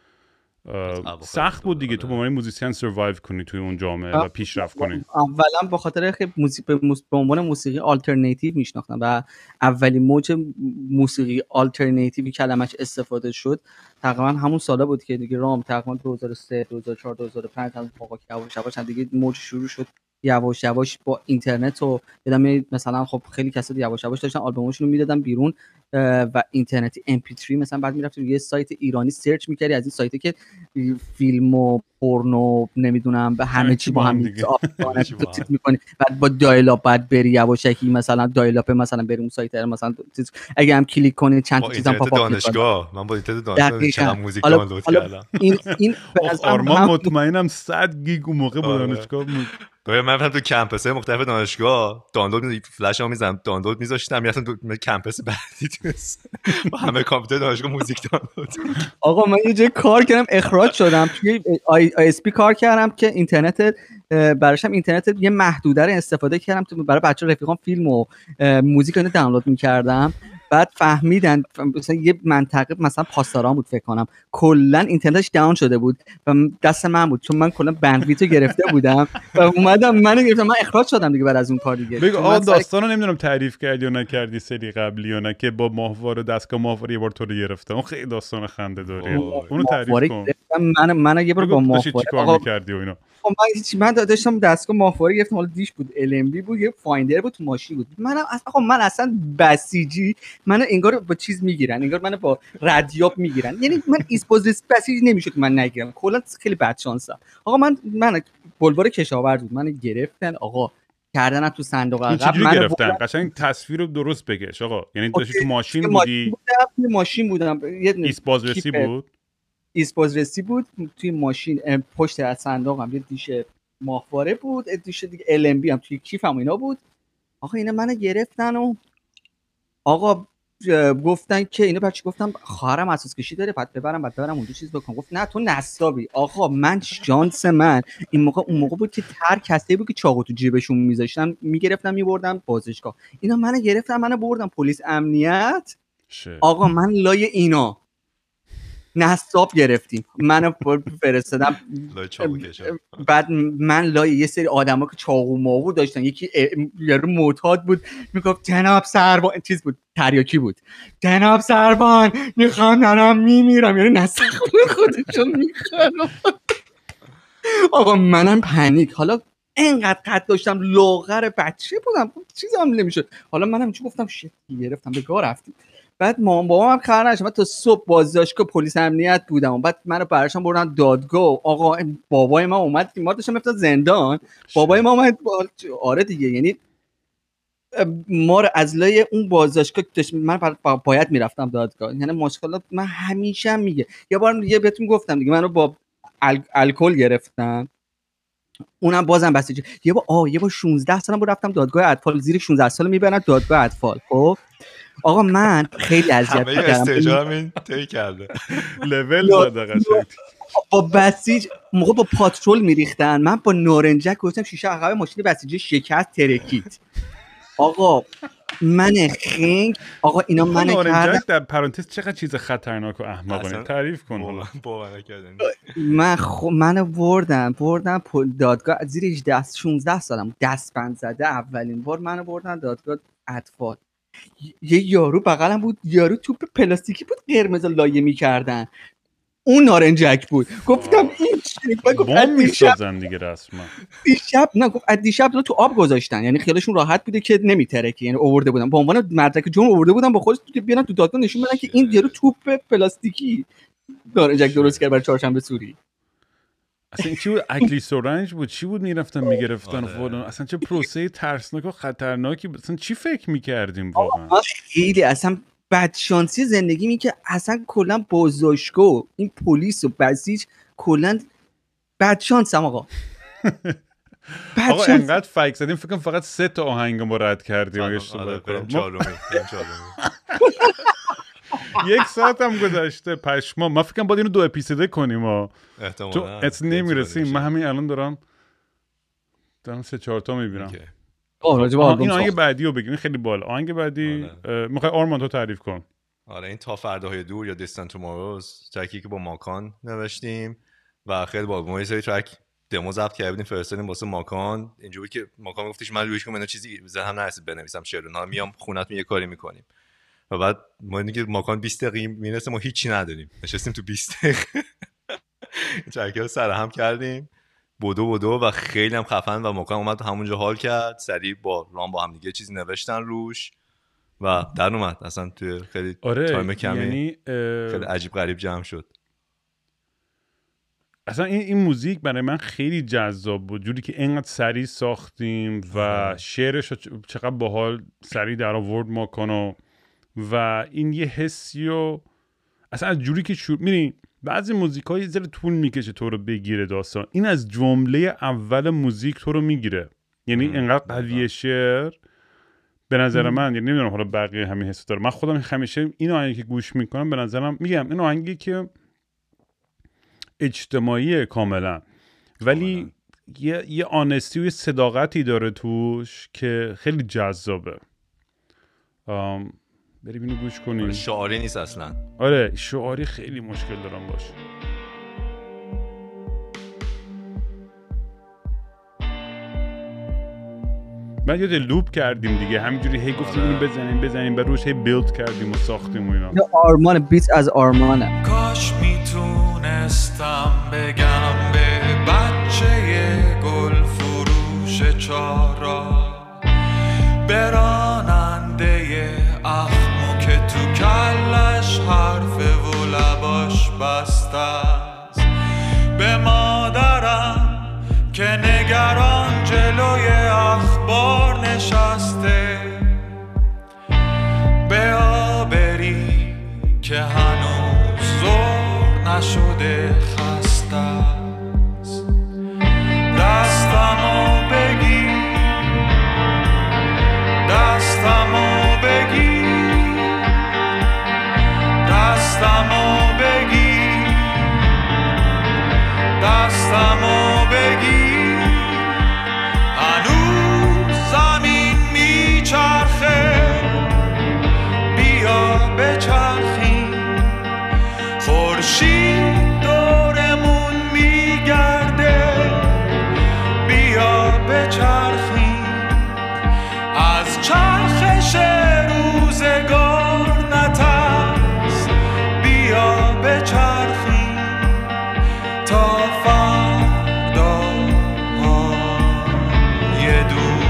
سخت بود دیگه تو به عنوان موزیسین سروایو کنی توی اون جامعه و پیشرفت کنی. اولا به خاطر خیلی موزیک به عنوان موسیقی آلترناتیو میشناختن و اولین موج موسیقی آلترناتیوی کلمش استفاده شد تقریبا همون سالا بود که دیگه رام تقریبا دو هزار و سه دو هزار و چهار دو هزار و پنج هم موقع که یواش یواش دیگه موج شروع شد یواش یواش با اینترنت و یادم مثلا خب خیلی کسا یواش یواش داشتن آلبوماشونو میدادن بیرون و اینترنتی ام پی تری مثلا بعد میرفتی روی سایت ایرانی سرچ میکردی از این سایتی که فیلم و پورنو نمیدونم به همه چی با هم چیز میکنی بعد با دایل اپ بعد بری یواشکی مثلا دایل اپ مثلا بریم اون سایت مثلا اگه هم کلیک کنی چند تا چیزام پاپ دانشگاه من با اینترنت دانشگاه چند موزیک دانلود کردم این این آرمان مطمئنم صد گیگ اون موقع با دانشگاه من من تو کمپس‌های مختلف دانشگاه دانلود می فلاشام می‌زدم دانلود می‌ذاشتم میرفتم تو کمپس بعدی تو با همه کامپیوتر دانشگاه موزیک دانلود. آقا من یه جای کار کردم اخراج شدم توی آی اس پی کار کردم که اینترنت براشم اینترنت یه محدوده رو استفاده کردم تو برای بچه‌ها رفیقام فیلم و موزیک رو دانلود می‌کردم بعد فهمیدن مثلا یه منطقه مثلا پاسداران بود فکر کنم کلا اینترنتش داون شده بود و دست من بود چون من کلا بندویتو گرفته بودم و اومدم منو گرفتم من اخراج شدم دیگه بعد از اون کار دیگه. بگو آ داستانو نمیدونم تعریف کردی یا نکردی سری قبلی یا نه که با ماهواره دستگاه ماهواره یه بار تو رو گرفتم، اون خیلی داستان خنده داره اونو تعریف کن. من من یه بار با ماهواره آقا کردی و اینا من هیچ من داشتم دستگاه ماهواره گرفتم حالا دیش بود ال ام بی بود یه فایندر بود تو ماشین بود من آقا من اصلا بسیجی من انگار با چیز میگیرن انگار من با ردیاب میگیرن یعنی من ایسپوزیس بسیجی نمیشد من نگیرم کلا خیلی بد شانسم. آقا من من بلوار کشاورز بود من گرفتن آقا کردن تو صندوق عقب من گرفتن قشنگ تصویر رو درست بگش آقا یعنی داشتی تو ماشین بودی تو ماشین بودم یه ایسپوزیسی بود ایسپازرسی بود توی ماشین، پشت از صندوق هم یه دیش ماهواره بود، دیش دیگه ال ام بی هم توی کیفم اینا بود. آقا اینا منو گرفتن و آقا گفتن که اینا بچه، گفتم خواهرم اساس کشی داره بعد ببرم بعد ببرم اونجا چیز بکنم. گفت نه تو نصابی. آقا من شانس من این موقع اون موقع بود که هر کسی بود که چاقو تو جیبشون میذاشتن میگرفتن میبردن بازداشتگاه. اینا منو گرفتن منو بردن پلیس امنیت. آقا من لای اینا نصاب گرفتیم، منو فرستادم لای چاقو کشم. بعد من لای یه سری آدما که چاقو ماهو داشتن، یکی یارو معتاد بود میگفت جناب سربان، چیز بود تریاکی بود، جناب سربان میخوام نرم میمیرم، یعنی نصاب خودشون میخوام. آقا منم پنیک، حالا اینقدر قد داشتم لاغر بچه بودم چیزام نمیشد، حالا منم چی گفتم شت گرفتم به گاه رفتیم. بعد مامان بابام هم خبر نداشتن، تا صبح بازداشتگاه پلیس امنیت بودم. بعد منو براشون بردن دادگاه. آقا بابای ما اومد که ما داشتم رفتم زندان، بابای ما اومد با... آره دیگه، یعنی ما رو از لای اون بازداشتگاه داشت، من با... باید میرفتم دادگاه. یعنی مشکلات من همیشه میگه. یه بار یه بهتون گفتم دیگه، منو با ال... الکل گرفتن، اونم بازم بسیجی. یه بار آ یه بار شانزده سالم بود رفتم دادگاه اطفال، زیر شانزده سال میبرن دادگاه اطفال. خب آقا من خیلی اذیت می‌کردم. همه استیجام این طی کرده. لول زده قشنگ. با بسیج موقع با پاترول میریختن، من با نارنجک گفتم شیشه عقب ماشین بسیجی شکست ترکید. آقا من خنگ، آقا اینا من کردن. نارنجک در پرانتز چقدر چیز خطرناک و احمقانه، تعریف کن. حالا باور نکردنی. من خب منو بردن بردن دادگاه زیر هجده شانزده سالم، دستبند زده. اولین بار منو بردن دادگاه اطفال. یه یارو بغلم بود، یارو توپ پلاستیکی بود قرمز لایه میکردن، اون نارنجک بود. گفتم این چیه؟ بام میسازن دیگه رسما. دیشب نه گفت از دیشب تو آب گذاشتن، یعنی خیالشون راحت بوده که نمیترکه، یعنی آورده بودن به عنوان مدرک جرم، آورده بودن با خودش تو بیان تو دادگاه نشون بدن که این یارو توپ پلاستیکی نارنجک درست کرد برای چهارشنبه سوری. اصلا این چی بود؟ اکلی سورنج بود چی بود؟ میرفتن میگرفتن فلان. اصلا چه پروسه ترسناک و خطرناکی. اصلا چی فکر میکردیم واقعا؟ خیلی اصلا بدشانسی زندگی می که اصلا کلا بازداشتگاه این پلیس و بسیج کلا بدشانسم. آقا آقا انقدر فکر زدیم فکر کنم فقط سه تا آهنگ ما رد کردیم. آره بریم چالومی یک ساعت هم گذشته پشما. ما فکر کنم باید اینو دو اپیزوده کنیم ها. احتمالاً تو ات نمیرسیم. من همین الان دارم دارم سه چهار تا میبینم. این آهنگ بعدی رو بگیم، خیلی بالا. آهنگ بعدی میخوای آرمان تو تعریف کن. آره این تا فرداهای دور یا دیستنت توموروز ترکی که با ماکان نوشتیم و خیلی باحال. ما یه سری ترک دمو ضبط کردیم فرستادیم واسه ماکان. اینجوری که ماکان گفتش من روش کنم اینا چیزی ذهنم نرسید بنویسم شعرنا، میام خونه‌تون یه کاری میکنیم. و بعد ما دیگه ماکان بیست دقیقه میرسه ما هیچی نداریم، نشستیم تو بیست دقیقه ترکا رو سر هم کردیم بودو بودو و خیلی هم خفن. و ماکان اومد همونجا حال کرد، سریع با رام با هم دیگه چیزی نوشتن روش و در اومد. اصلا توی خیلی آره، تایم کمی یعنی خیلی عجیب غریب جمع شد. اصلا این این موزیک برای من خیلی جذاب بود، جوری که اینقدر سریع ساختیم و شعرش چقدر باحال سریع در آورد ماکانو و این یه حسی و اصلا از جوری که شروع می‌بینی بعضی موزیک‌ها یه ذره طول میکشه تو رو بگیره داستان، این از جمله اول موزیک تو رو میگیره. یعنی اینقدر قویه شعر به نظر من، یعنی نمیدونم حالا بقیه همین حس داره. من خودم همیشه این آهنگی که گوش میکنم به نظرم میگم این آهنگی که اجتماعی کاملا ولی یه یه آنستی و یه صداقتی داره توش که خیلی جذابه. ام بریم اینو گوش کنیم. شعاری نیست اصلا. آره شعاری خیلی مشکل دارم باش. بعد یاد لوپ کردیم دیگه، همینجوری هی گفتیم اینو بزنیم بزنیم بعد روش هی بیلد کردیم و ساختیم و اینا. آرمان بیت از آرمانه. کاش میتونستم بگم به بچه گل فروش چارا، براننده اخمو که تو کلش حرفه و لباش بسته است، به مادرم که نگران جلوی اخبار نشسته، به آبری که هنوز زور نشده دستمو بگیر هنوز زمین میچرخه بیا بچرخیم خورشید دورمون میگرده بیا بچرخیم از چرخش روزگار نترس بیا بچرخیم تا فردا های دور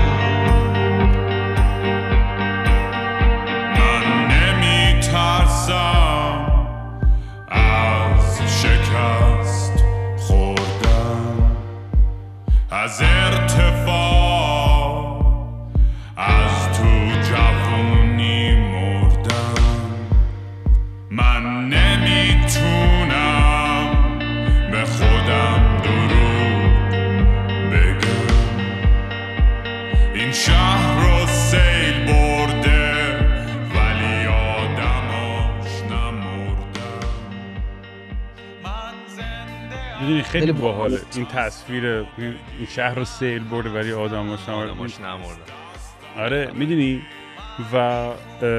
من نمی ترسم از شکست خوردن از ارتفاع از تو جوونی مردن من نمیتونم به خودم دروغ بگم این شهر رو سیل برده ولی آدماش نمردن من زنده میدونی خیلی خیلی باحاله باحاله. این تصویر این این شهر رو سیل برده ولی آدماش نمردن. آدماش نمردن. آره میدونی و اه،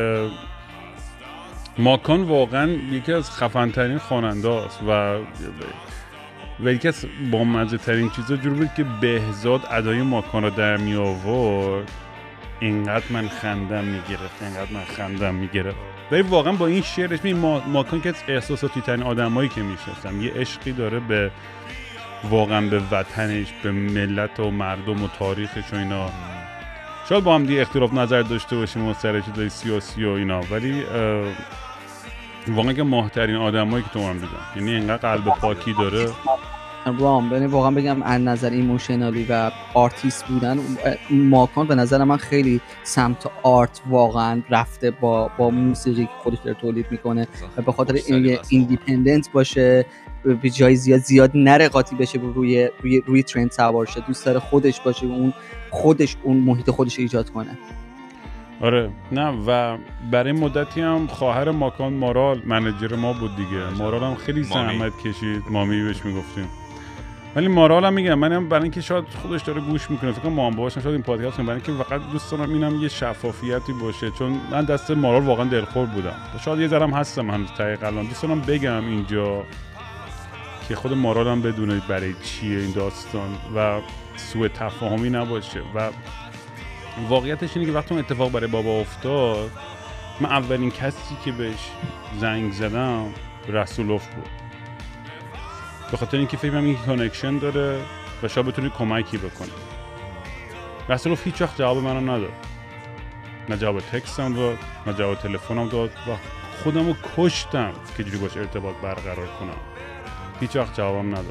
ماکان واقعا یکی از خفن‌ترین خواننده است و و یکی از بامزه ترین چیزا جور بود که بهزاد ادای ماکان رو در می آورد اینقدر من خندم میگرفت اینقدر من خندم میگرفت ولی واقعا با این شعرش می ما... ماکان که از احساساتی ترین آدمایی که میشناسم یه عشقی داره به واقعا به وطنش به ملت و مردم و تاریخش و اینا. شاید با هم دیگه اختلاف نظر داشته باشیم و سر چیزای سیاسی و اینا ولی واقعا که ماهترین آدمایی که تو هم دیدم یعنی اینقدر قلب پاکی داره. رام یعنی واقعا بگم از نظر ایموشنالی و آرتیست بودن ماکان به نظر من خیلی سمت آرت واقعا رفته با با موسیقی که خودش داره تولید میکنه و به خاطر این ایندیپندنت باشه به جای زیاد زیاد نره قاطی بشه روی روی روی ترند سوار شه دوست داره خودش باشه اون خودش اون محیط خودش ایجاد کنه. آره نه و برای مدتی هم خواهر ماکان مارال منیجر ما بود دیگه. مارال هم خیلی زحمت کشید مامی بهش میگفتیم ولی مارال هم میگم منم برای اینکه شاید خودش داره گوش میکنه فکر کنم ما هم باهاش شاید این پادکست کنم برای اینکه فقط دوست دارم اینم یه شفافیتی باشه چون من دست مارال واقعا دلخور بودم شاید یه ذره هستم هنوز ته قلبم دوست دارم بگم اینجا که خود مارال هم بدونه برای چیه این داستان و سوء تفاهمی نباشه و واقعیتش اینه که وقتی اون اتفاق برای بابا افتاد من اولین کسی که بهش زنگ زدم رسولوف بود به خاطر اینکه فکر کنم این کانکشن داره و شاید بتونه کمکی بکنه. رسولوف هیچ وقت جواب منو نداد نه جواب تکستم داد نه جواب تلفنم داد و خودمو کشتم که جوری باش ارتباط برقرار کنم هیچ وقت جوابم نداد.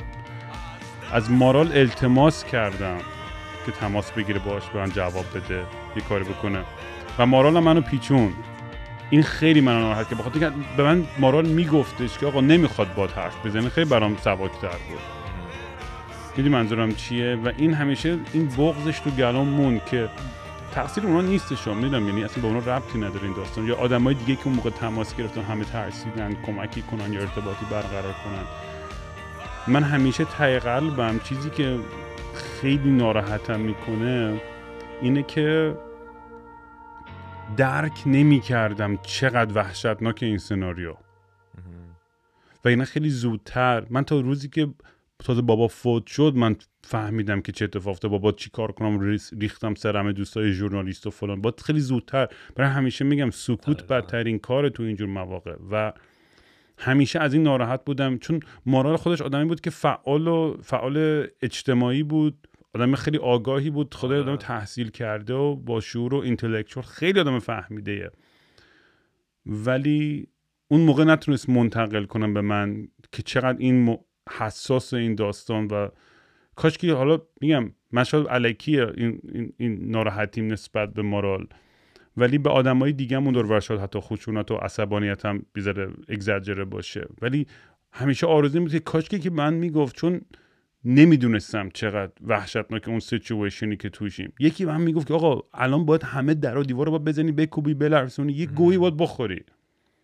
از مارال التماس کردم که تماس بگیره باش به من جواب بده یه کاری بکنه و مارال هم منو پیچون. این خیلی منو ناراحت که بخاطر اینکه به من مارال میگفتش که آقا نمیخواد باد حرف بزنه خیلی برام سبک‌تر بود. میدونی منظورم چیه و این همیشه این بغضش تو گلام مون که تقصیر اونا نیستش میدونم یعنی اصلا به اونا ربطی نداره این داستان یا آدمای دیگه که اون موقع تماس گرفتن همه ترسیدن کمکی کنن یا ارتباطی برقرار کنن. من همیشه ته قلبم چیزی که خیلی ناراحتم میکنه اینه که درک نمی کردم چقدر وحشتناک این سناریو و اینا خیلی زودتر من تا روزی که تازه بابا فوت شد من فهمیدم که چه اتفاق افتاد بابا چی کار کنم ریختم سرم دوستای ژورنالیست و فلان با خیلی زودتر برای همیشه میگم سکوت بدترین کار تو اینجور مواقع و همیشه از این ناراحت بودم چون مارال خودش آدمی بود که فعال و فعال اجتماعی بود آدم خیلی آگاهی بود خدای آدم تحصیل کرده و با شعور و اینتלקچوال خیلی آدم فهمیده ولی اون موقع نتونست منتقل کنم به من که چقدر این حساس این داستان و کاش که حالا میگم من شاید الکیه این, این, این ناراحتیم نسبت به مارال ولی به آدمای دیگه هم اون دور ورشاد حتی خشونت و عصبانیت هم بیزاره اگزاجره باشه ولی همیشه آرزو بود که کاش که من میگفت چون نمیدونستم چقدر وحشتناک اون سیچویشنی که توشیم. یکی به من میگفت که آقا الان باید همه در و دیوار رو باید بزنی بکوبی بلرزونی یه گویی باید بخوری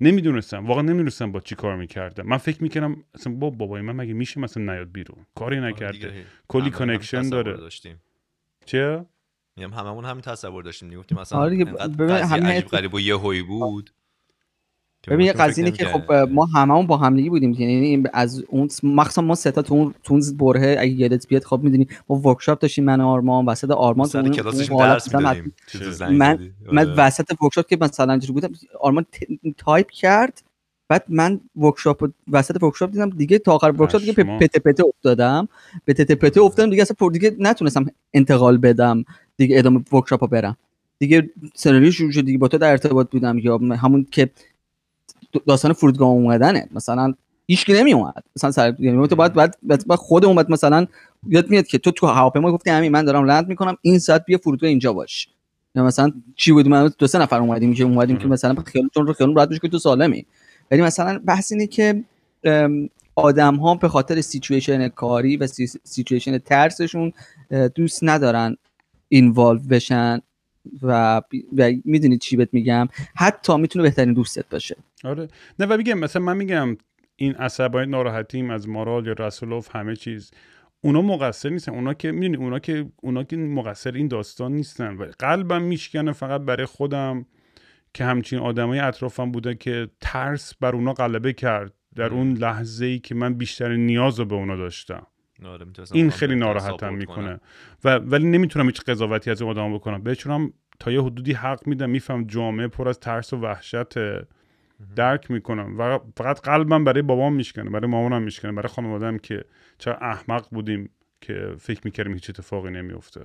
نمیدونستم، واقعا نمیدونستم با چی کار میکردم. من فکر میکردم اصلا با بابای من مگه میشه مثلا نیاد بیرون، کاری نکرده، کلی کانکشن داره. چه؟ میگم هممون همین تصور داشتیم، میگفتیم مثلا آره دیگه، اینقدر ببین قضیه همین عجیب حس- غریب و یهویی بود. که ببین یه ما فکر قضیه اینه که نمی‌کردیم. خب ما هممون با هم دیگه بودیم، یعنی از اون مخصوصا ما سه تا تو اون تو اون برهه اگه یادت بیاد، خب میدونی ما ورکشاپ داشتیم من و آرمان، وسط آرمان تو سر اون کلاس داشتیم اون حالت درس مثلا می‌دادیم. چیزو زنگ من زدی. من آره. وسط ورکشاپ که مثلا اینجوری بودم، آرمان ت- تایپ کرد، بعد من ورکشاپ وسط ورکشاپ دیدم دیگه، تا آخر ورکشاپ دیگه پشما. پته پته افتادم، به تته پته افتادم دیگه، اصلا پر دیگه نتونستم انتقال بدم دیگه، ادامه ورکشاپو برم دیگه. سناریو شروع شد دیگه، با تو در ارتباط بودم، یا همون که داستان فرودگاه اومدنه مثلا هیچ کی نمی اومد مثلا سر، یعنی تو باید بعد بعد خود اومد مثلا، یاد میاد که تو تو هواپیما گفتی همین من دارم لند میکنم این ساعت بیا فرودگاه اینجا باش، یا مثلا چی بود، من دو سه نفر اومدیم که اومدیم که مثلا خیالتون رو خیالون راحت بشه که تو سالمی. ولی مثلا بحث اینه که آدم ها به خاطر سیچویشن کاری و سیچویشن ترسشون دوست ندارن اینوالو بشن و, و میدونید چی بهت میگم، حتی میتونه بهترین دوستت باشه. آره نه و میگم مثلا من میگم این عصبانیت ناراحتیم از مارال یا رسولوف همه چیز، اونا مقصر نیستن، اونا که میدونی اونا که اونا که مقصر این داستان نیستن. و قلبم میشکنه فقط برای خودم که همچین آدمای اطرافم بوده که ترس بر اونا غلبه کرد در اون لحظه‌ای که من بیشتر نیاز رو به اونا داشتم. این خیلی ناراحتم میکنه و ولی نمیتونم هیچ قضاوتی از این آدم بکنم، بهشونم تا یه حدودی حق میدم، میفهم جامعه پر از ترس و وحشت، درک میکنم و فقط قلبم برای بابام میشکنه، برای مامانم میشکنه، برای خانواده‌ام که چرا احمق بودیم که فکر میکردیم هیچ اتفاقی نمیفته.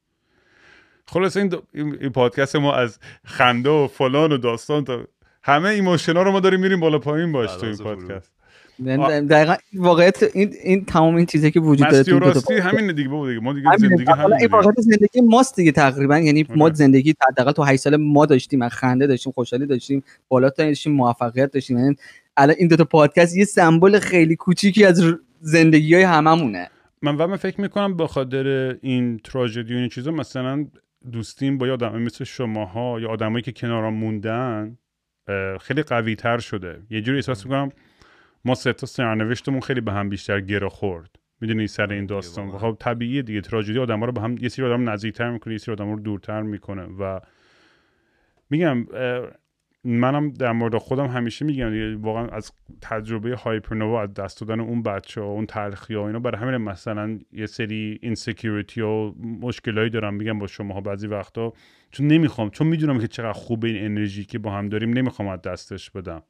خلاص این, این پادکست ما از خنده و فلان و داستان تا همه ایموشنا رو ما داریم میریم بالا پایین باش تو این پادکست. دقیقاً واقعیت این این تمام این چیزایی که وجود داره تو راستی همین دیگه بابا دیگه ما دیگه زندگی همین این واقعیت زندگی ماست دیگه تقریبا، یعنی ما زندگی حداقل تو هشت سال ما داشتیم، خنده داشتیم، خوشحالی داشتیم، بالا تا داشتیم، موفقیت داشتیم. یعنی الان این دو تا پادکست یه سمبل خیلی کوچیکی از زندگی‌های هممونه. من و من فکر میکنم به خاطر این تراژدی و این چیزا مثلا دوستیم با آدمایی مثل شماها یا آدمایی که کنارم موندن خیلی قوی تر شده. یه جوری احساس میکنم ما سه تا سرنوشتمون خیلی به هم بیشتر گره خورد، میدونی سر این داستان. خب طبیعیه دیگه، تراژدی آدم‌ها رو به هم، یه سری آدم نزدیک‌تر میکنه، یه سری آدم‌ها رو دورتر میکنه. و میگم منم در مورد خودم همیشه میگم دیگه، واقعا از تجربه هایپرنووا، از دست دادن اون بچه‌ها، اون تلخی‌ها اینا، برای همین مثلا یه سری اینسکیوریتی و مشکلایی دارم میگم با شماها بعضی وقتا، چون نمیخوام، چون میدونم که چقدر خوبه این انرژی که با هم داریم، نمیخوام از دستش بدم.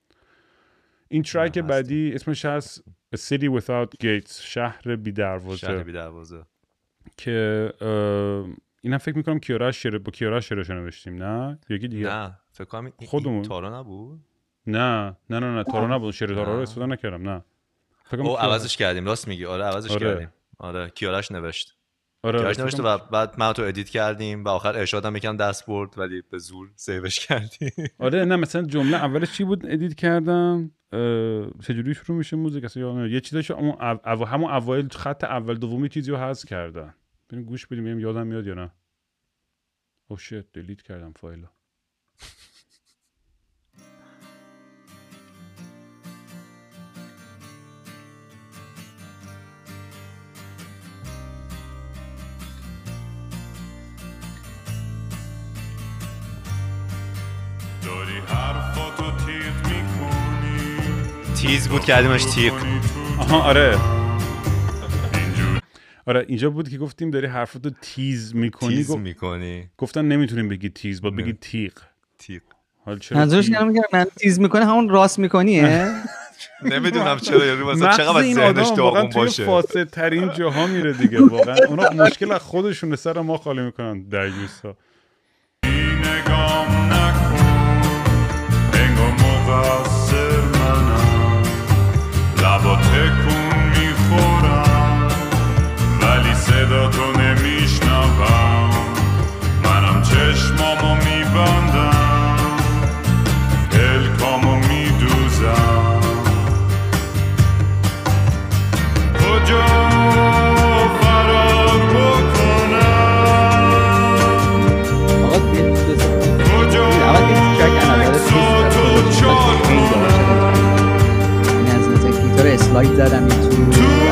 این ترک بعدی اسمش هست A City Without Gates، شهر بی دروازه. شهر بی دروازه که اینا فکر میکنم کیارا شعر با کیارا شعرش نوشتیم، نه یکی دیگه؟ نه فکر کنم خودمون. تارا نبود. نه نه نه نه تارا نبود، شعر تارا رو استفاده نکردم. نه فکر کنم او عوضش کردیم، راست میگی. آره عوضش آره. کردیم. آره کیاراش نوشت. آره کیاراش نوشت و بعد من تو ادیت کردیم و آخر ارشاد هم یکم دست برد ولی به زور سیوش کردیم. آره نه مثلا جمله اولش چی بود ادیت کردم، چجوری شروع میشه موزیک اصلا یه چیزاش همون او... همون اوایل خط اول دومی چیزیو حذف کردن. بریم گوش بدیم ببینیم یادم میاد یا نه. او شیت دیلیت کردم فایلو. داری حرفاتو تیغ میکنی، تیز بود کردیمش تیغ. آها آره آره اینجا بود که گفتیم داری حرفاتو تیز میکنی. تیز میکنی گفتن نمیتونیم بگی تیز، باید بگی تیغ. تیغ حالا چرا منظورش اینه میگم من تیز میکنه همون راست میکنیه. نمیدونم چرا یارو مثلا چقدر از ذهنش داغون باشه، فاسد ترین جاها میره دیگه. واقعا اونا مشکل از خودشون سر ما خالی میکنن دریوسا. نگام نکن انگار مقصر منم، لبا تکون میخورم ولی صدا تو نمیشنوم، منم چشمامو میبندم پلکامو میدوزم، کجا فرار بکنم، کجا عکساتو چاره میزدم این تو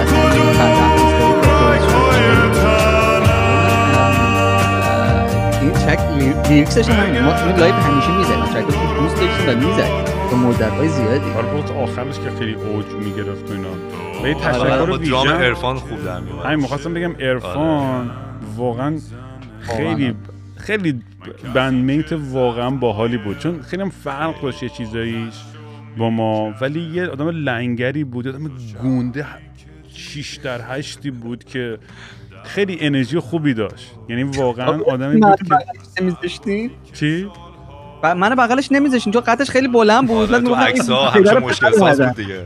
این چک لیریکسش همین ما تو لایو همیشه میزنیم ترک رو دوست داشتیم و میزنیم تا مدت‌های زیادی. حالا بود آخرش که خیلی اوج میگرفت و اینا. و یه آره، تشکر با درام ویژن عرفان خوب در میومد. همین می‌خواستم بگم عرفان واقعا خیلی خیلی بندمیت واقعا باحالی بود، چون خیلی هم فرق داشت یه چیزاییش با ما، ولی یه آدم لنگری بود، آدم گونده شیش در هشتی بود که خیلی انرژی خوبی داشت. یعنی واقعا آدمی بود که نمیذاشتین چی؟ منو بغلش نمیذاشتین چون قدش خیلی بلند بود. آره، تو عکس‌ها همچه مشکل ساز بود دیگه.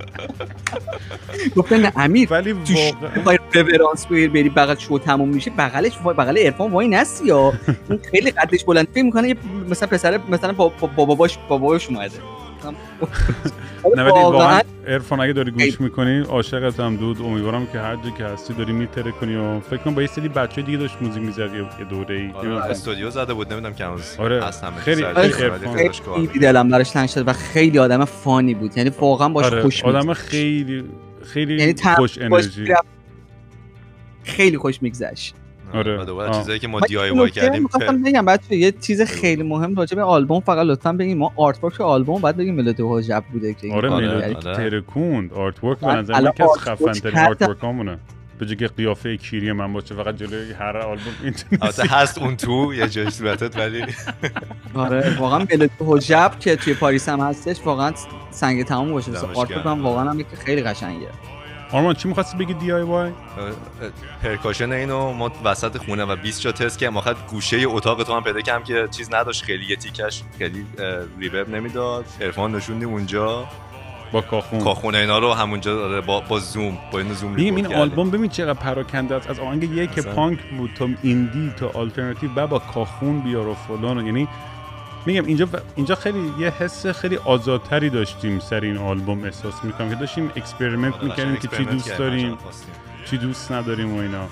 گفتن امیر ولی واقعا رفرنس بری بغل شو تموم میشه بغلش بغل عرفان وای نسی یا اون خیلی قدش بلند فکر میکنه مثلا پسر مثلا باباش باباش اومده. نه ولی واقعا عرفان اگه داری گوش میکنی عاشقت هم دود، امیدوارم که هر جا که هستی داری میتره کنی و فکر کنم با یه سری بچه دیگه داشت موزیک میزد یه دوره‌ای استودیو زده بود نمیدونم که هنوز آره. هست همه خیلی خیلی دلم براش تنگ شد و خیلی آدم فانی بود، یعنی واقعا باش آره. خوش آدم خیلی خیلی یعنی خوش انرژی خیلی خوش میگذشت. آره دوباره چیزایی که ما دی آی وای کردیم. می‌خواستم بگم بچه یه چیز خیلی مهم راجع به آلبوم فقط لطفا بگیم ما آرت ورک آلبوم بعد بگیم ملودی حجب بوده که آره ملودی ترکوند آرت ورک به نظر من که از خفن ترین آرت ورکامونه به جای قیافه کیری من باشه فقط جلوی هر آلبوم اینطوری البته هست اون تو یه جای صورتت ولی آره واقعا ملودی حجب که توی پاریس هم هستش واقعا سنگ تمام باشه. آرت ورک هم واقعا هم خیلی قشنگه. آرمان چی می‌خواستی بگی دی آی وای؟ پرکاشن اینو ما وسط خونه و بیست جا تست کردم، آخر گوشه اتاق تو هم پیدا کردم که چیز نداشت، خیلی یه تیکش خیلی ریورب نمیداد. عرفان نشوندیم اونجا با کاخون کاخون اینا رو همونجا با با زوم با این زوم ببین این آلبوم ببین چقدر پراکنده است، از آهنگ یک که پانک بود تا ایندی تا آلترناتیو بعد با کاخون بیار و فلان، یعنی میگم اینجا اینجا خیلی یه حس خیلی آزادتری داشتیم سر این آلبوم احساس میکنم که داشتیم اکسپریمنت میکردیم که چی دوست داریم چی دوست نداریم و اینا.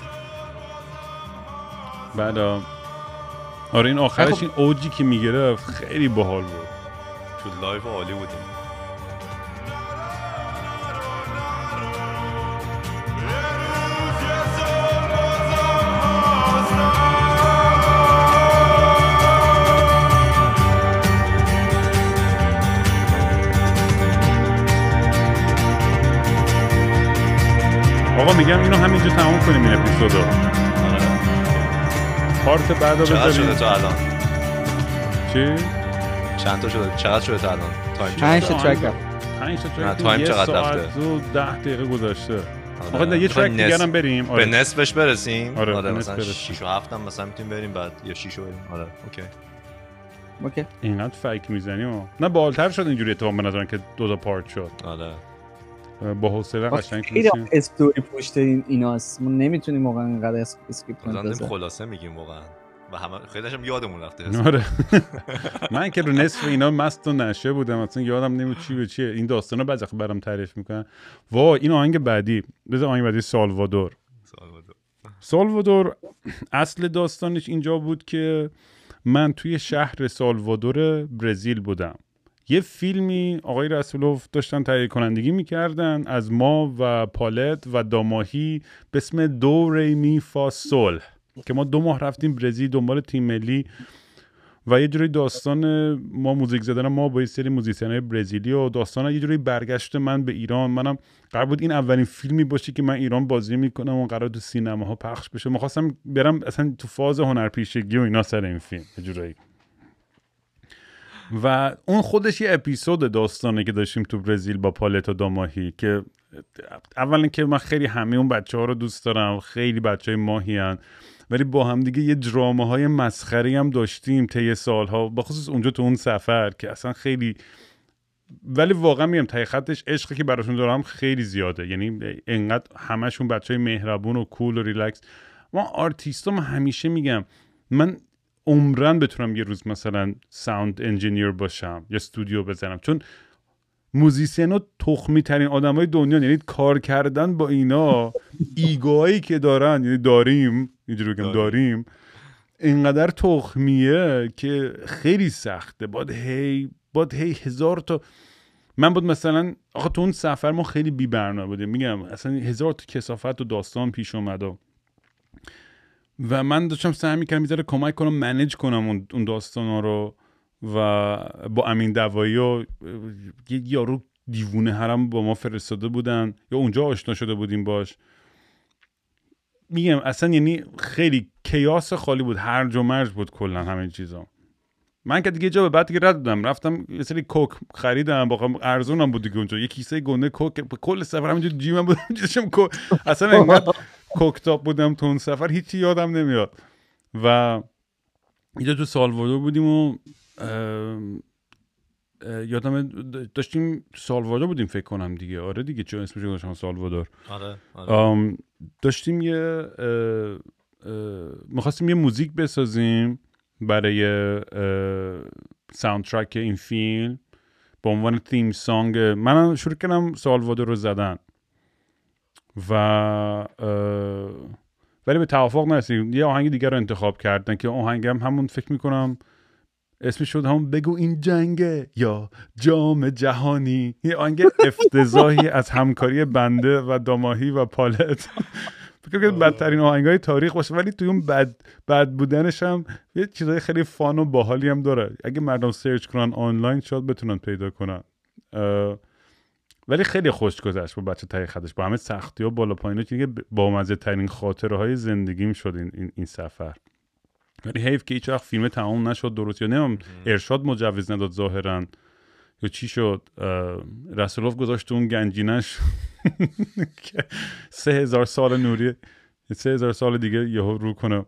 بعد آره این آخرش این اوجی که میگرفت خیلی باحال بود، تو لایو عالی بود. آقا میگم اینو همینجا تموم کنیم این اپیزودو. پارت بعدا بذاریم. چقدر شده تا الان؟ چی؟ چند تا شده؟ چقدر شده تا الان؟ تایم پنج تا ترک رفت. پنج تا نه ترک. تایم چقدر رفته؟ ده دقیقه گذشته. آقا یه ترک دیگه هم بریم. آره. به نصفش برسیم. آره, آره مثلا شش و هفت هم مثلا میتونیم بریم بعد یا شش و بریم. آره اوکی. اوکی. اینقدر فیک میزنیم. نه بالاتر شد اینجوری اتفاق به نظرم که دو تا پارت شد. آره. با حوصله قشنگ خیلی استوری پشت این ایناست، ما نمیتونیم واقعا اینقدر اسکریپت کنیم. خلاصه میگیم واقعا و همه خیلیش هم یادمون رفته. آره من که رو نصف اینا مست و نشه بودم اصلا یادم نمیاد چی به چیه این داستانا بعضی وقت برام تعریف میکنن. وای این آهنگ بعدی بذار آهنگ بعدی سالوادور. سالوادور سالوادور اصل داستانش اینجا بود که من توی شهر سالوادور برزیل بودم. یه فیلمی آقای رسولوف داشتن تهیه کنندگی میکردن از ما و پالت و داماهی به اسم دو ری می فا سول که ما دو ماه رفتیم برزیل دنبال تیم ملی و یه جوری داستان ما موزیک زدن ما با یه سری موزیسینای برزیلی و داستان یه جوری برگشت من به ایران. منم قرار بود این اولین فیلمی باشه که من ایران بازی میکنم و قرار تو سینماها پخش بشه. می‌خواستم برم اصلا تو فاز هنرپیشگی و اینا سر این فیلم یه جوری. و اون خودش یه اپیزود داستانه که داشتیم تو برزیل با پالت و داماهی که اولا که من خیلی همه اون بچه ها رو دوست دارم، خیلی بچه های ماهی هن، ولی با هم دیگه یه درامه های مسخری هم داشتیم طی سالها، بخصوص اونجا تو اون سفر که اصلا خیلی، ولی واقعا میگم ته خطش عشقی که براشون دارم خیلی زیاده. یعنی انقدر همشون بچه های مهربون و کول و ریلکس. ما آرتیستا ما همیشه میگم من عمرن بتونم یه روز مثلا ساوند انجینیر باشم یا استودیو بزنم، چون موزیسین ها تخمی ترین آدم های دنیا، یعنی کار کردن با اینا ایگوهایی که دارن، یعنی داریم اینجوری بگم داریم اینقدر تخمیه که خیلی سخته. باید هی باید هی هزار تا من بود مثلا آخه تو اون سفر ما خیلی بی برنامه بودیم، میگم اصلا هزار تا کثافت و داستان پیش اومد و و من داشتم سعی میکردم میذاره کمک کنم منیج کنم اون اون داستانا رو و با امین دوایی و یه یارو دیوونه هرم با ما فرستاده بودن یا اونجا آشنا شده بودیم باش. میگم اصلا یعنی خیلی کیاس خالی بود، هرج و مرج بود کلا همه چیزا. من که دیگه جا به بعد دیگه رد دادم، رفتم یه سری کوک خریدم، واقعا ارزونم بود دیگه اونجا، یه کیسه گنده کوک کل سفر همینجوری جیبم بود داشتم کوک، اصلا انقدر کوک تاپ بودم تو اون سفر هیچی یادم نمیاد. و اینجا تو سالوادور بودیم و یادم داشتیم سالوادور بودیم فکر کنم دیگه، آره دیگه چون اسمش رو داشتم سالوادور. آره آره. داشتیم یه می‌خواستیم یه موزیک بسازیم برای ساوندترک این فیلم به عنوان تیم سانگ. من شروع کردم سالوادور رو زدن و ولی به توافق نرسیدیم. یه آهنگ دیگر رو انتخاب کردن که آهنگم همون فکر میکنم اسمش شد همون بگو این جنگه یا جام جهانی، یه آهنگ افتضاحی از همکاری بنده و داماهی و پالت. فکر کنم بدترین آهنگای تاریخ باشه، ولی توی اون بد بد بودنش هم یه چیزای خیلی فان و باحالی هم داره. اگه مردم سرچ کنن آنلاین شاید بتونن پیدا کنن. ولی خیلی خوش گذشت با بچه تای خدش، با همه سختی و بالا پایینا که با مزه ترین خاطره های زندگیم شد این این, این سفر. ولی حیف که هیچ وقت فیلم تمام نشد درست، یا نمیدونم ارشاد مجوز نداد ظاهرا یا چی شد. رسولوف گذاشت اون گنجینش که سه هزار سال نوری سه هزار سال دیگه یهو رو کنه.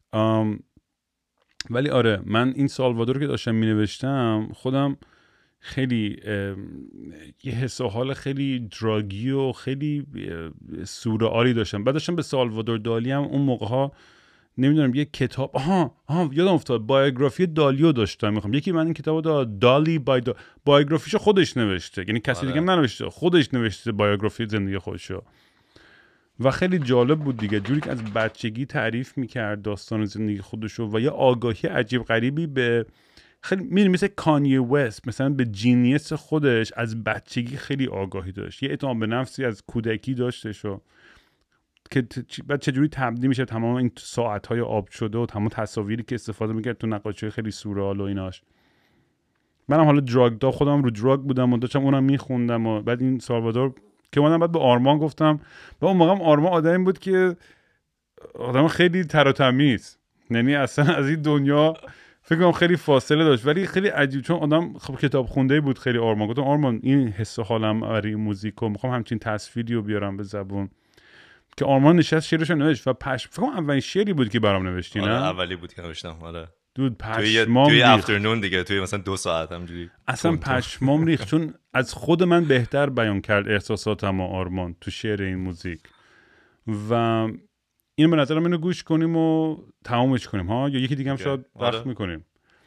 ولی آره من این سالوادور که داشتم می نوشتم خودم خیلی یه حس و حال خیلی دراگی و خیلی سورئالی داشتم. بعد داشتم به سالوادور دالی هم اون موقع ها نمیدونم یه کتاب آها آها یادم افتاد بایوگرافی دالیو داشتم میخوام یکی من این کتابو داد دالی بای دا... بایوگرافیشو خودش نوشته، یعنی کسی دیگه ننوشته، خودش نوشته بایوگرافی زندگی خودشو و خیلی جالب بود دیگه، جوری که از بچگی تعریف میکرد داستان زندگی خودشو و یه آگاهی عجیب غریبی به خیلی میدونی مثل کانیه وست مثلا به جینیس خودش از بچگی خیلی آگاهی داشت، یه اعتماد به نفسی از کودکی داشتشو که بعد چجوری تبدیل میشه تمام این ساعت‌های آب شده و تمام تصاویری که استفاده میکرد تو نقاشی خیلی سورئال و ایناش. منم حالا دراگ دا خودم رو دراگ بودم و داشتم اونم میخوندم و بعد این سالوادور که اومدم بعد به آرمان گفتم و اون موقع آرمان آدمی بود که آدم خیلی تر و تمیز، یعنی اصلا از این دنیا فکر کنم خیلی فاصله داشت ولی خیلی عجیب چون آدم خب کتاب خونده بود خیلی. آرمان گفتم آرمان این حس و حالم برای موزیک و میخوام همچین تصویری رو بیارم به زبون که آرمان نشست شعرشو نوشت و پشم فکر کنم اولین شعری بود که برام نوشتی نه؟ آره اولی بود که نوشتم. آره دود پشمام توی ریخت افترنون دیگه توی مثلا دو ساعت همجوری اصلا پشمام ریخت چون از خود من بهتر بیان کرد احساساتم و آرمان تو شعر این موزیک و این به نظرم اینو گوش کنیم و تمامش کنیم ها یا یکی دیگه هم شاید وقت آره. میکنیم.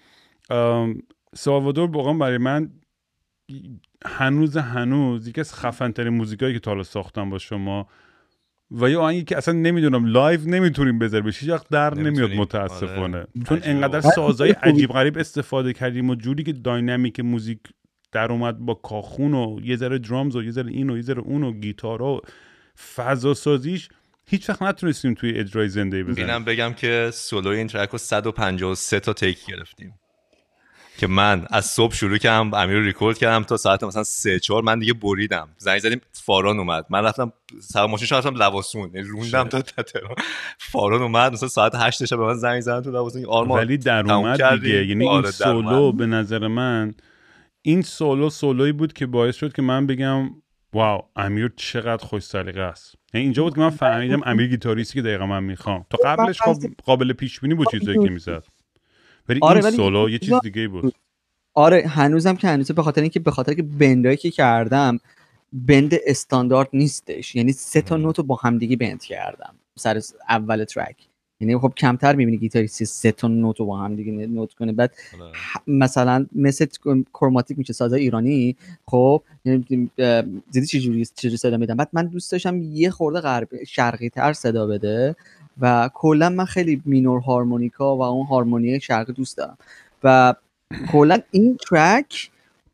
سالوادور واقعا برای من هنوز هنوز یکی از خفن ترین موزیکایی که تا حالا ساختم با شما و یه آهنگی که اصلا نمیدونم لایو نمیتونیم بذاریم هیچ وقت در نمیاد متاسفانه آره. چون انقدر سازهای عجیب غریب استفاده کردیم و جوری که داینامیک موزیک در اومد با کاخون و یه ذره درامز و یه ذره این و یه ذره اون و گیتارا و فضا سازیش هیچ وقت نتونستیم توی اجرای زنده بزنیم. اینم بگم که سولوی این ترک رو صد و پنجاه و سه تا تیک گرفتیم که من از صبح شروع کردم امیر رو ریکورد کردم تا ساعت مثلا سه چهار من دیگه بریدم، زنگ زدیم فاران اومد، من رفتم سوار ماشین شدم رفتم لواسون روندم تا تهران، فاران اومد مثلا ساعت هشت شب به من زنگ زدن تو لواسون آرمان ولی در اومد دیگه. یعنی این سولو به نظر من این سولو سولویی بود که باعث شد که من بگم واو امیر چقدر خوش سلیقه است. یعنی اینجا بود که من فهمیدم امیر گیتاریستی که دقیقاً من میخوام. تا قبلش خب قابل پیش بینی بود چیزایی که میزد ولی آره این سولو یه چیز دیگه بود. آره هنوزم که هنوز به خاطر اینکه به خاطر که بندایی که کردم بند استاندارد نیستش، یعنی سه تا نوت رو با هم دیگه بند کردم سر اول ترک، یعنی خب کمتر میبینی گیتاریست سه تا نوت رو با هم دیگه نوت کنه. بعد مثلا مثل کروماتیک میشه سازای ایرانی خب یعنی دیدی چه جوری چه جوری صدا میدم. بعد من دوست داشتم یه خورده غربی شرقی تر صدا بده و کلا من خیلی مینور هارمونیکا و اون هارمونی شرقی دوست دارم و کلا این ترک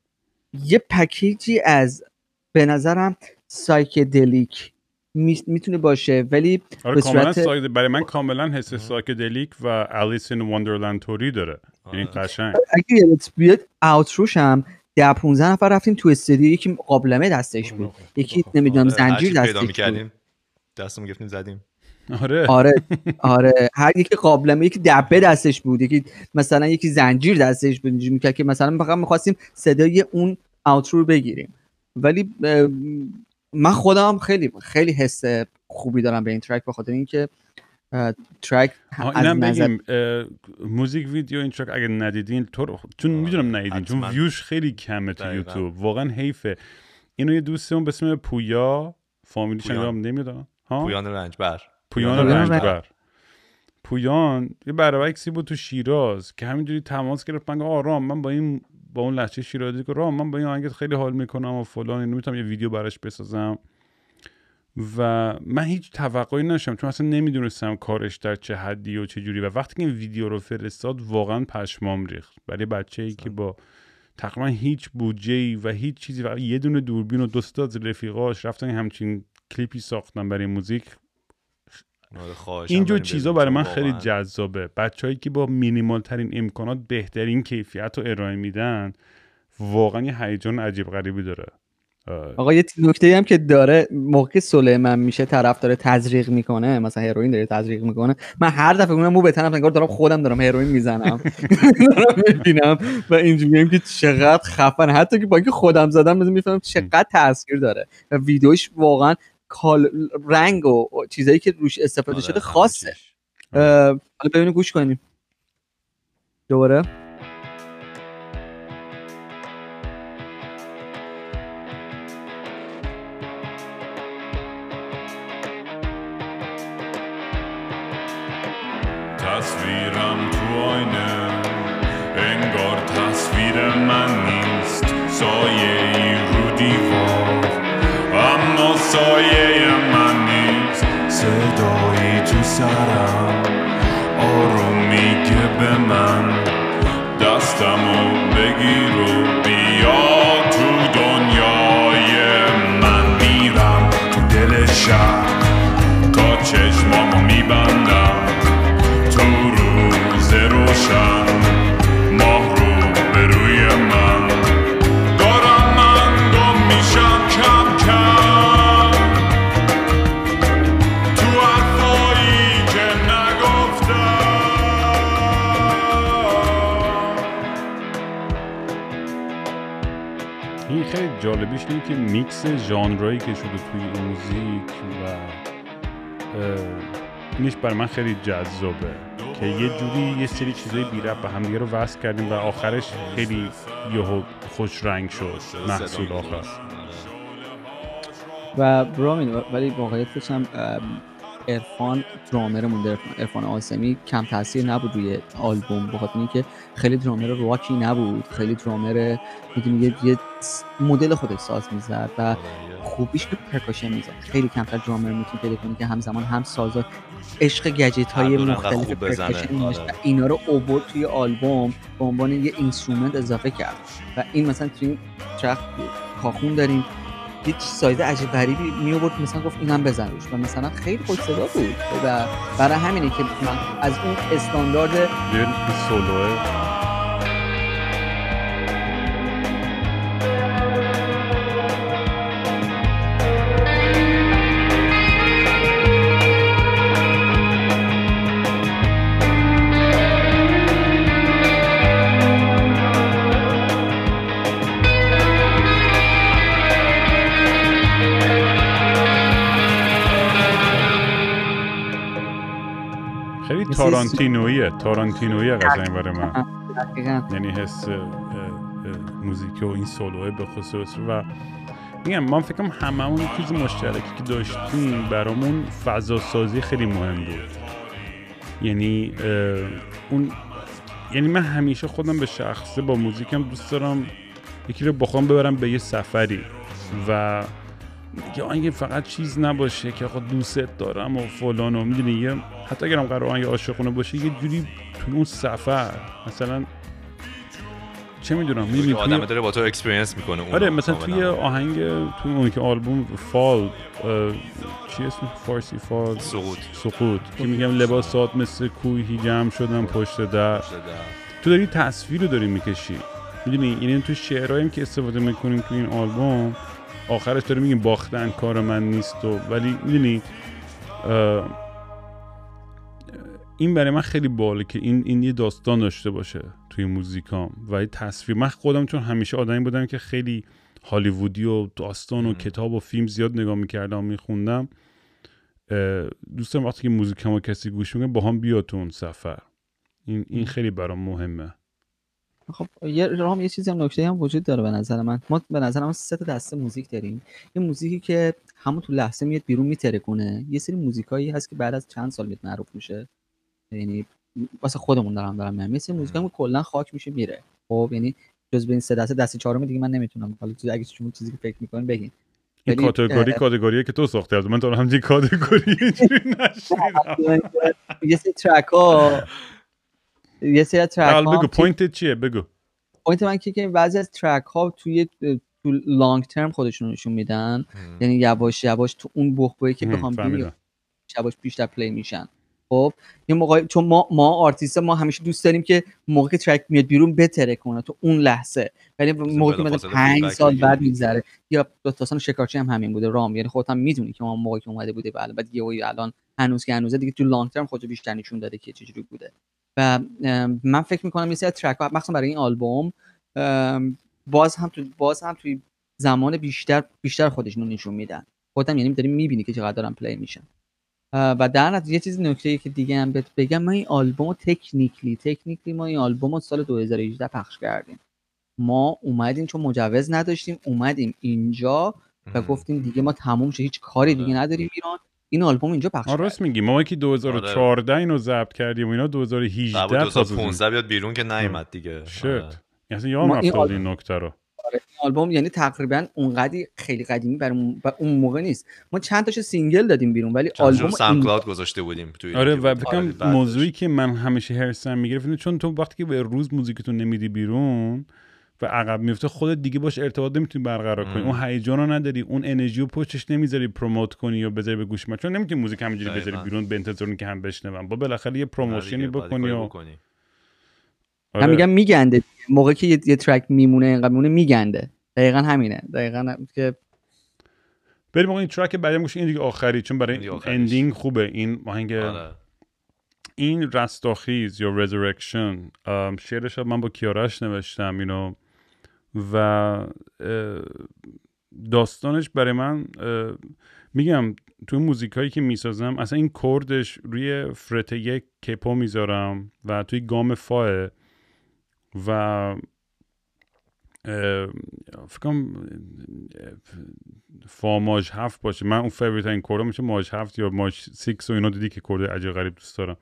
یه پکیجی از به نظرم سایکدلیک میتونه باشه، ولی آره به کاملا صورت سایده. برای من کاملا حس سایکدلیک و الیس این وندرلند توری داره. این قشنگ اگه یادت بیاد اوتروش هم ده پونزده نفر رفتیم تو استودیو، یکی قابلمه دستش بود، یکی نمیدونم زنجیر دستش بود، دستمون گرفتیم زدیم. آره آره آره هر یکی قابلمه، یکی دبه دستش بود، یکی مثلا یکی زنجیر دستش بود، اینجوری میکرد که مثلا فقط می‌خواستیم صدای اون اوترو رو بگیریم. ولی من خودم خیلی خیلی حس خوبی دارم به این ترک، به خاطر اینکه ترک اینم بگیم موزیک ویدیو این ترک اگه ندیدین تو چون میدونم ندیدین چون ویوش خیلی کمه تو یوتیوب، واقعا حیفه. اینو یه دوستمون به اسم پویا، فامیلیش هم نمیدونم ها، پویان رنجبر پویان رنجبر پویان یه برعکسی بود تو شیراز که همینجوری تماس گرفت، من آ رام من با این با اون لهجه شیرازی که رام من با این آهنگت خیلی حال میکنم و فلان، اینو میتونم یه ویدیو براش بسازم. و من هیچ توقعی نداشتم چون اصلا نمیدونستم کارش در چه حدی و چه جوری، و وقتی که این ویدیو رو فرستاد واقعا پشمام ریخت. برای بچه‌ای که با تقریبا هیچ بودجه‌ای و هیچ چیزی و یه دونه دوربین و دو تا از رفیقاش رفتن همچین کلیپی ساختن برای موزیک، اینجور چیزا برای من خیلی جذابه. بچه‌هایی که با مینیمال ترین امکانات بهترین کیفیت رو ارائه میدن واقعا یه هیجان عجیب غریبی داره. آقا یه نکته‌ای هم که داره، موقع سلیمان میشه طرف داره تزریق میکنه، مثلا هروئین داره تزریق میکنه، من هر دفعه اونم مو به طرف انگار دارم خودم دارم هروئین میزنم دارم میبینم و اینجوریه که چقدر خفن، حتی که با اینکه خودم زدم مثلا میفهمم چقدر تاثیر داره و ویدیوش واقعا کال رنگ و چیزایی که روش استفاده شده خاصه. حالا ببینیم گوش کنیم دوباره. تصویرم تو آینه انگار تصویر من نیست، سایه ای رو دیوار اما سایه من نیست، صدایی تو سرم آروم میگه به من دستمو بگیر و بیا تو دنیای من. میرم تو دل شهر تا چشمامو میبندم تو روز روشن، ماه رو به روی من دارم من گم میشم کم کم تو حرفایی که نگفتم. این خیلی جالبیش اینه که میکس ژانرایی که شده توی این موزیک و اینش برای من خیلی جذابه که یه جوری یه سری چیزای بی ربط به هم دیگه رو وصل کردیم و آخرش خیلی یهو خوش رنگ شد محصول آخر. و برامین ولی واقعیتش هم عرفان درامرمون در عرفان آسمی کم تاثیر نبود روی آلبوم، بخاطر اینکه خیلی درامر راکی نبود، خیلی درامر میدونی یه, یه مدل خودش ساز میزد و خوبیش که پرکاشن میزد. خیلی کمتر درامر میتونی پیدا کنی که همزمان هم سازا عشق گجت های مختلف پرکاشن داشت، اینا رو اوورد توی آلبوم به عنوان یه اینسترومنت اضافه کرد. و این مثلا توی این ترک کاخون داریم یه سایز عجیب غریبی می آورد، مثلا گفت اینم بزن روش و مثلا خیلی خوش صدا بود و برای همینه که من از اون استاندارد یه سولوه تارانتینویه تارانتینویه قشنگ برای من، یعنی حس موزیک و این سولوه به خصوص. و میگم من فکرم هممون چیز مشترکی که داشتیم برامون فضا سازی خیلی مهم بود. یعنی اون یعنی من همیشه خودم به شخصه با موزیکم دوست دارم یکی رو بخوام ببرم به یه سفری و یه آهنگ فقط چیز نباشه که آقا دوست دارم و فلان و میدونی، یه حتی اگرم قرار آهنگ عاشقونه باشه یه جوری توی اون سفر مثلا چه میدونم که میبینی آدم توی داره با تو اکسپریانس میکنه اون. آره مثلا توی آهنگ توی اون که آلبوم فال چی اسم فارسی فال سقوط سقوط که میگم لباسات مثل کوهی جمع شدن پشت در، تو داری تصویر رو داری میکشی میدونی. یعنی تو شعرهایی که استفاده میکنیم تو این آلبوم آخرش داره میگیم باختن کار من نیست و ولی میدونی این برای من خیلی باله که این این یه داستان داشته باشه توی موزیکام و تصویر. من خودم چون همیشه آدمی بودم که خیلی هالیوودی و داستان و کتاب و فیلم زیاد نگاه میکردم و میخوندم، دوست دارم وقتی که موزیکامو کسی گوش میکنه با هم بیاد تو اون سفر. این این خیلی برام مهمه. خب یه رام یه چیزی هم نکته هم وجود داره به نظر من. ما به نظر من سه تا دسته موزیک داریم. یه موزیکی که همون تو لحظه میاد بیرون میترکونه، یه سری موزیکایی هست که بعد از چند سال میاد معروف میشه، یعنی واسه خودمون دارم دارم میگم، یه سری موزیکا کلا خاک میشه میره. خب یعنی جز این سه دسته دسته چهارم دیگه من نمیتونم، حالا اگه شما چیزی که فکر میکنین بگین. این کاتگوری کاتگوریه که تو ساخته از من تا هم دیگه کاتگوری نشیدم. یه سری ترک ها یه سری ترک ها بگو پوینت چیه بگو. پوینت من که بعضی از ترک ها توی تو لانگ ترم خودشون نشون میدن، یعنی یواش یواش تو اون بحبوحی که بخوام ببینم یواش بیشتر پلی میشن. خب یه موقع چون ما ما آرتیستا ما همیشه دوست داریم که موقعی که ترک میاد بیرون بتره کنه تو اون لحظه، ولی موقعی که مثلا پنج سال بعد میگذره یا داستان شکارچی هم همین بوده رام، یعنی خودت هم میدونی که ما موقعی که اومده بوده بعد بعد یهو الان هنوز که هنوزه دیگه تو لانگ ترم خودش بیشتر نشون داده که چجوری بوده. و من فکر میکنم یه سری ترک ها مثلا برای این آلبوم باز هم تو باز هم توی زمان بیشتر بیشتر خودشون نشون میدن. خودم یعنی داریم میبینی که چقدر دارن پلی میشن. و در نتیجه یه چیز نکته‌ای که دیگه هم بهت بگم، ما این آلبومو تکنیکلی تکنیکلی ما این آلبومو سال دو هزار و هجده پخش کردیم. ما اومدیم چون مجوز نداشتیم اومدیم اینجا و گفتیم دیگه ما تموم شد هیچ کاری دیگه نداریم ایران، این آلبوم اینجا پخش کردیم. راست میگی، ما که دو هزار و چهارده اینو ضبط کردیم و اینا دو هزار و هجده دو هزار و پانزده بیاد بیرون که نیومد دیگه. شت یعنی یادم رفت این نکته رو. این آلبوم یعنی تقریبا اونقدی خیلی قدیمی برای اون موقع نیست. ما چند تاشو سینگل دادیم بیرون ولی آلبوم ساوند کلاود گذاشته بودیم توی. آره و فکر کنم موضوعی که من همیشه هرسم میگرفتم چون تو وقتی که به روز موزیکتون نمیدی بیرون و عقب میفته خودت دیگه باش ارتباط نمیتونی برقرار کنی، اون هیجان رو نداری، اون انرژی رو پشتش نمیذاری پروموت کنی یا بذاری به گوش من، چون نمیتونی موزیک همینجوری بذاری بیرون به انتظار اینکه هم بشنون، با بالاخره یه پروموشنی بکنی و آره. هم میگم میگنده موقعی که یه, یه ترک میمونه اینقدر میمونه میگنده. دقیقاً همینه، دقیقاً که بریم این ترک بعدیم گوش این دیگه آخری، چون برای اندینگ خوبه این آهنگ. آره. این رستاخیز یا رزرکشن شعرش من با کیارش نوشتم اینو و داستانش برای من میگم توی موزیکایی که میسازم اصلا این کوردش روی فرت یک کپو میذارم و توی گام فاه و فکرم فا ماژ هفت باشه. من اون فیوریت این کوردا میشه ماژ هفت یا ماژ سیکس و اینا، دیدی که کورد عجیب غریب دوست دارم.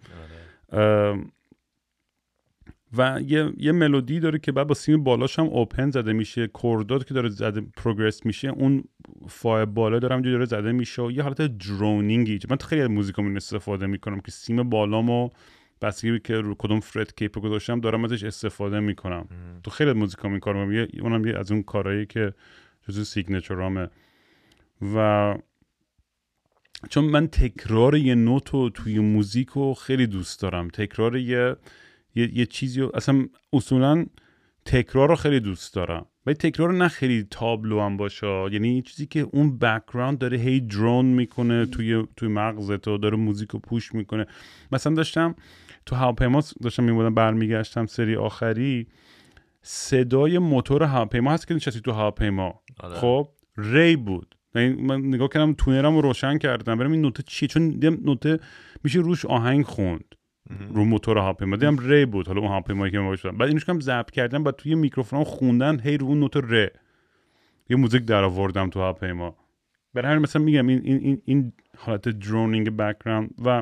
و یه یه ملودی داره که بعد با سیم بالاش هم اوپن زده میشه، کوردات که داره زده پروگرس میشه اون فا بالا داره همینجوری داره زده میشه و یه حالت درونینگی. من خیلی از موزیکام استفاده میکنم که سیم بالامو بسیاری که رو کدوم فرت کیپ گذاشتم دارم ازش استفاده میکنم. تو خیلی از موزیکام این کارو میکنم، اونم یه از اون کارهایی که جزو سیگنچرامه. و چون من تکرار یه نوتو توی موزیکو خیلی دوست دارم، تکرار یه یه, یه چیزی رو اصلا اصولا تکرار رو خیلی دوست دارم، ولی تکرار نه خیلی تابلو هم باشه، یعنی یه چیزی که اون بک‌گراند داره هی درون میکنه توی توی مغزت و داره موزیکو پوش میکنه. مثلا داشتم تو هواپیما داشتم میمودم برمیگشتم سری آخری، صدای موتور هواپیما هست که نشستی تو هواپیما خب ری بود، من نگاه کردم تونرم رو روشن کردم برم این نوته چیه، چون نوته میشه روش آهنگ خوند رو موتور هواپیما، دیدم ری بود. حالا اون هواپیمایی که من باش بعد اینوش کم ضبط کردم بعد توی میکروفون خوندن هی رو اون نوت ری یه موزیک در آوردم تو هواپیما. برای همین مثلا میگم این این این, این حالت درونینگ بک‌گراند و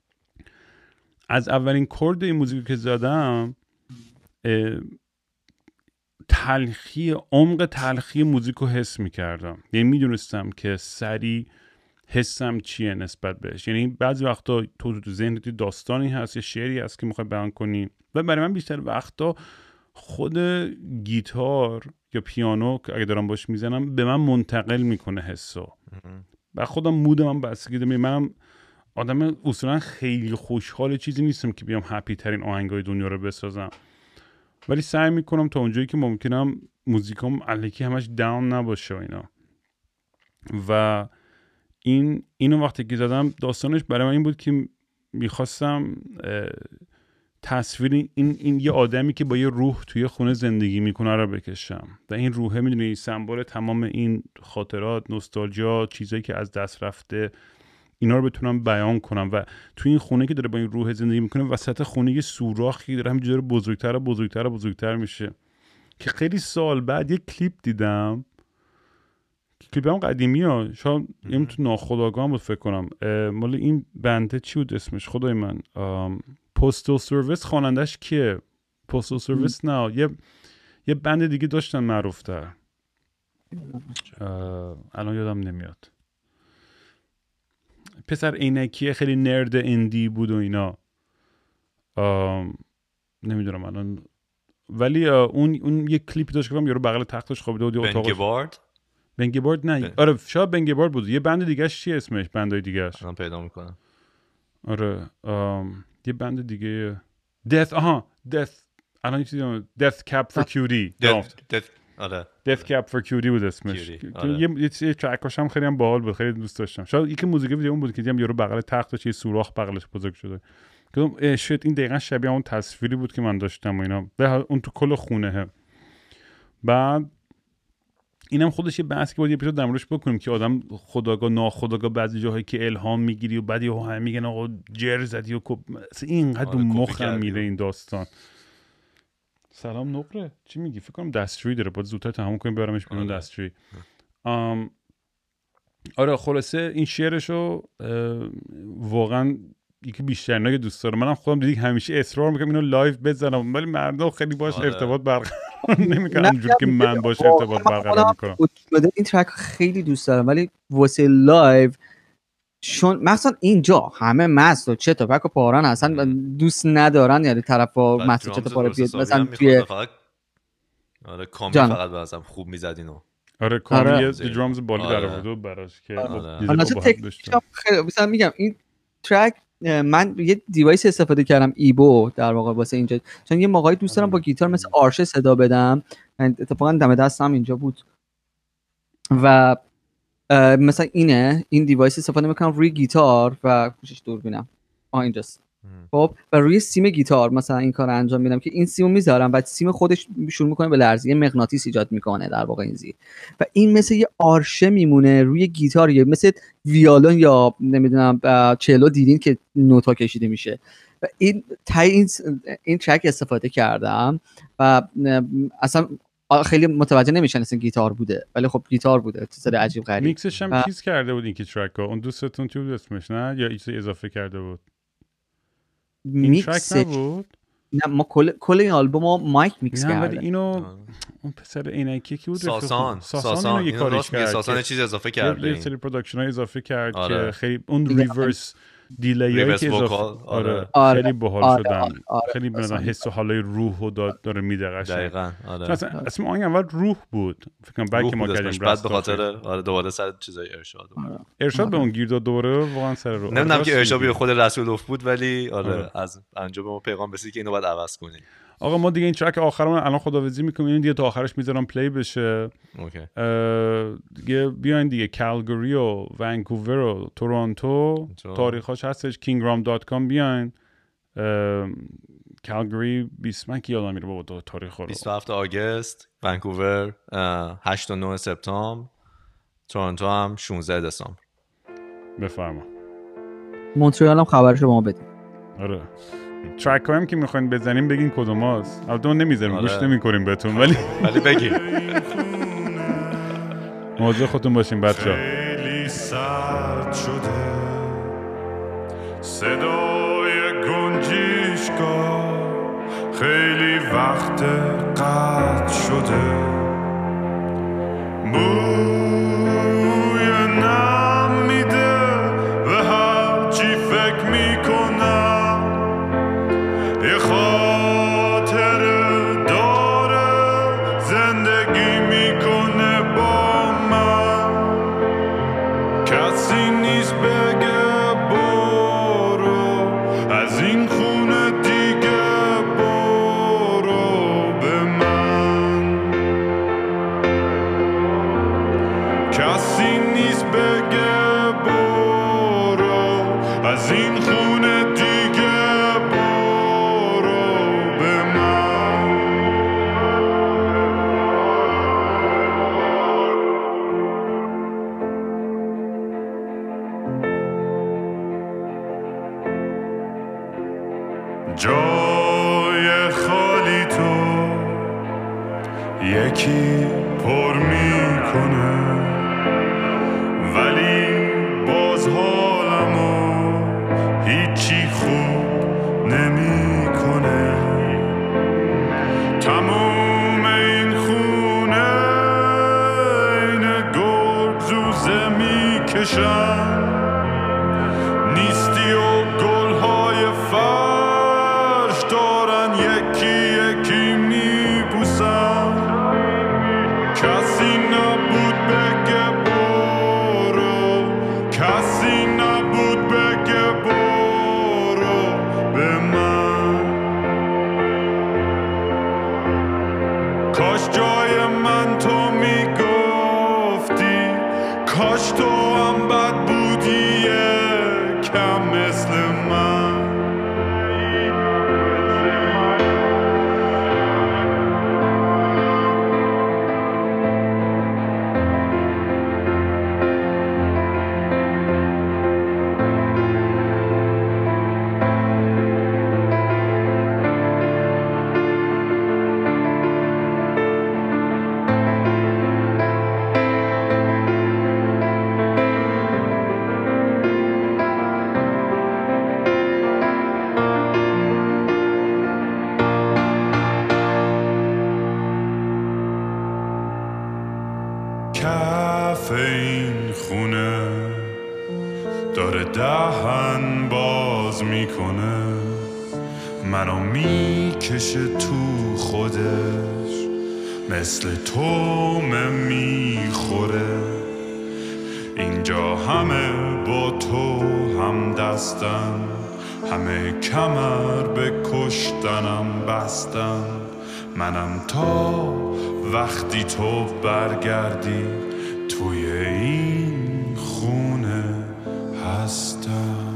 از اولین کورد این موزیک که زدم تلخی عمق تلخی موزیکو حس میکردم، یعنی میدونستم که سری حسم چیه نسبت بهش. یعنی بعضی وقتا تو تو ذهنت داستانی هست یا شعری هست که میخوای بیان کنی و برای من بیشتر وقتا خود گیتار یا پیانو که اگه دارم باش میزنم به من منتقل میکنه حسو و خودم مودم هم بستگی داره. منم آدم اصولا خیلی خوشحال چیزی نیستم که بیام هپی ترین آهنگای دنیا رو بسازم، ولی سعی میکنم تا اونجایی که ممکنم موزیکام الکی همش داون نباشه و اینا. و این اینو وقتی که زدم داستانش برای من این بود که میخواستم تصویر این این یه آدمی که با یه روح توی خونه زندگی میکنه رو بکشم و این روحه میدونی سمبل تمام این خاطرات، نوستالژیا، چیزایی که از دست رفته، اینا رو بتونم بیان کنم. و توی این خونه که داره با این روح زندگی میکنه وسط خونه یه سوراخی داره همینجوری داره بزرگتر و بزرگتر و بزرگتر میشه که خیلی سال بعد یه کلیپ دیدم، کلیپ هم قدیمی ها شاید یه تو ناخودآگاه هم بود فکر کنم، مال این بنده چی بود اسمش خدای من، پوستال سرویس، خوانندش کیه؟ پوستال سرویس نه یه یه بند دیگه داشتن معروفتر، الان یادم نمیاد. پسر عینکیه خیلی نرد اندی بود و اینا، نمیدونم الان، ولی اون اون یه کلیپی داشت که من یارو بغل تختش خوابیده بود اتاقش. بنگبارد بنگبارد نه بن... آره شاید بنگبارد بود. یه بند دیگه اش چی اسمش؟ بندای دیگه اش الان پیدا میکنم. آره آم... یه بند دیگه دث آها دث الان چیزی دث کپ فور کیوتی آره دث کپ فور کیوتی بود اسمش. آره. یه یه ترکاش هم خیلی هم باحال بود، خیلی دوست داشتم. شاید یکی موزیک ویدیو اون بود که دیدم یارو بغل تختش یه سوراخ بغلش بزرگ شده. گفتم شت این دقیقاً شبیه اون تصویری بود که من داشتم و اینا. به اون تو کل خونه. بعد اینم خودش یه بحثی که باید یه اپیزود در موردش بکنیم که آدم خودآگاه ناخودآگاه بعضی جاهایی که الهام میگیری و بعدی ها هم میگن آقا جر زدی و کپ اینقدر رو مخم میره این داستان. سلام نقره چی میگی؟ فکر کنم دستشویی داره، باید زودتر تموم کنیم برامش بیرون دستشویی. ام آره خلاصه این شعرشو واقعا یکی بیشتر نگه دوست دارم. منم خودم دیدی همیشه اصرار میکنم اینو لایو بزنم ولی مردم خیلی باش آره. ارتباط برقرار نمیکنن اونجوری که من باش ارتباط برقرار میکنم. این ترک خیلی دوست دارم ولی واسه لایو چون مثلا اینجا همه مست و چه تا پک و پاران اصلا دوست ندارن، یعنی طرفا مست و چه تا پاره بیاد مثلا توی آره کامی فقط بازم خوب میزد اینو. آره کامی یه درامز بالی در آورد براش که خیلی مثلا میگم این ترک من یه دیوایس استفاده کردم ایبو در واقع واسه اینجا، چون یه موقعی دوست دارم با گیتار مثل آرشه صدا بدم، اتفاقا دم دستم اینجا بود و مثلا اینه این دیوایس استفاده میکنم روی گیتار و گوشش دوربینم آه اینجاست خب و روی سیم گیتار مثلا این کار انجام میدم که این سیمو میذارم بعد سیم خودش شروع میکنه به لرزیدن، یه مغناطیس ایجاد میکنه در واقع این زیر و این مثل یه آرشه میمونه روی گیتار، یه مثل ویولون یا نمیدونم چلو دیدین که نوتا کشیده میشه و این تای این این ترک استفاده کردم و اصلا خیلی متوجه نمیشن اصلا گیتار بوده ولی خب گیتار بوده، چیز عجیب غریب. میکسش هم چیز کرده بود این که ترک اون دوستتون چی بود اسمش نه یا چیز اضافه کرده بود؟ این ترک نبود؟ نه ما کل کل این آلبومو مایک میکس کرده. نه ولی اینو اون پسر عینکی کی بود؟ ساسان ساسان, ساسان اینو یه کارش کرد. ساسان چیز اضافه کرد. یه سری پروداکشن ها اضافه کرد آره. که خیلی اون ریورس دیلی که اضافه آره. آره خیلی باحال آره. شدن. آره. آره. خیلی به نظر حس و حالای روحو داره میده قشنگ. دقیقاً آره. اصلا اسم آهنگ اول روح بود. فکر کنم بعد که ما کردیم بعد به خاطر آره دوباره سر چیزای ارشاد آره. ارشاد به اون گیر داد دوباره واقعا سر رو. نمیدونم که ارشاد به خود رسولوف بود ولی آره, آره. از انجام ما پیغام رسید که اینو باید عوض کنیم. آقا ما دیگه این ترک آخرمون الان خداحافظی میکنیم، این دیگه تا آخرش میذارم پلی بشه. اوکی. دیگه بیاین دیگه کالگری و ونکوور و تورنتو تاریخاش هستش کینگ رام دات کام بیاین. کالگری بیست من کی یادم میره بابا تاریخ رو بیست و هفتم آگوست، ونکوور هشت و نه سپتامبر، تورنتو هم شانزده دسامبر. بفرما. مونترال هم خبرشو با ما بدید. آره ترک هایم که میخواین بزنیم بگین کدوم هاست. البته ما نمیذاریم آره. گوش نمیکنیم بهتون ولی ولی بگین مواظب خودتون باشین بچه‌ها. خیلی سرد شده صدای گنجشگاه، خیلی وقت قطع شده بوی نم میده و هر چی فکر میکنم یه خاطر دارم یکی پر میکنه ولی باز حالمو هیچی خوب نمیکنه. تموم این خونه این گرگ زوزه میکشن، نیستی و گلهای فرش دارن یکی یکی میبوسن. کسی نبود بگه برو، کسی نبود بگه برو به من. کاش جای من تو میگفتی، کاش تو هم بد بودی کم مثل من. کف این خونه داره دهن باز میکنه، منو میکشه تو خودش، مثل تومه میخوره. اینجا همه با تو هم دستن، همه کمر به کشتنم بستن. منم تا وقتی تو برگردی توی این خونه هستم.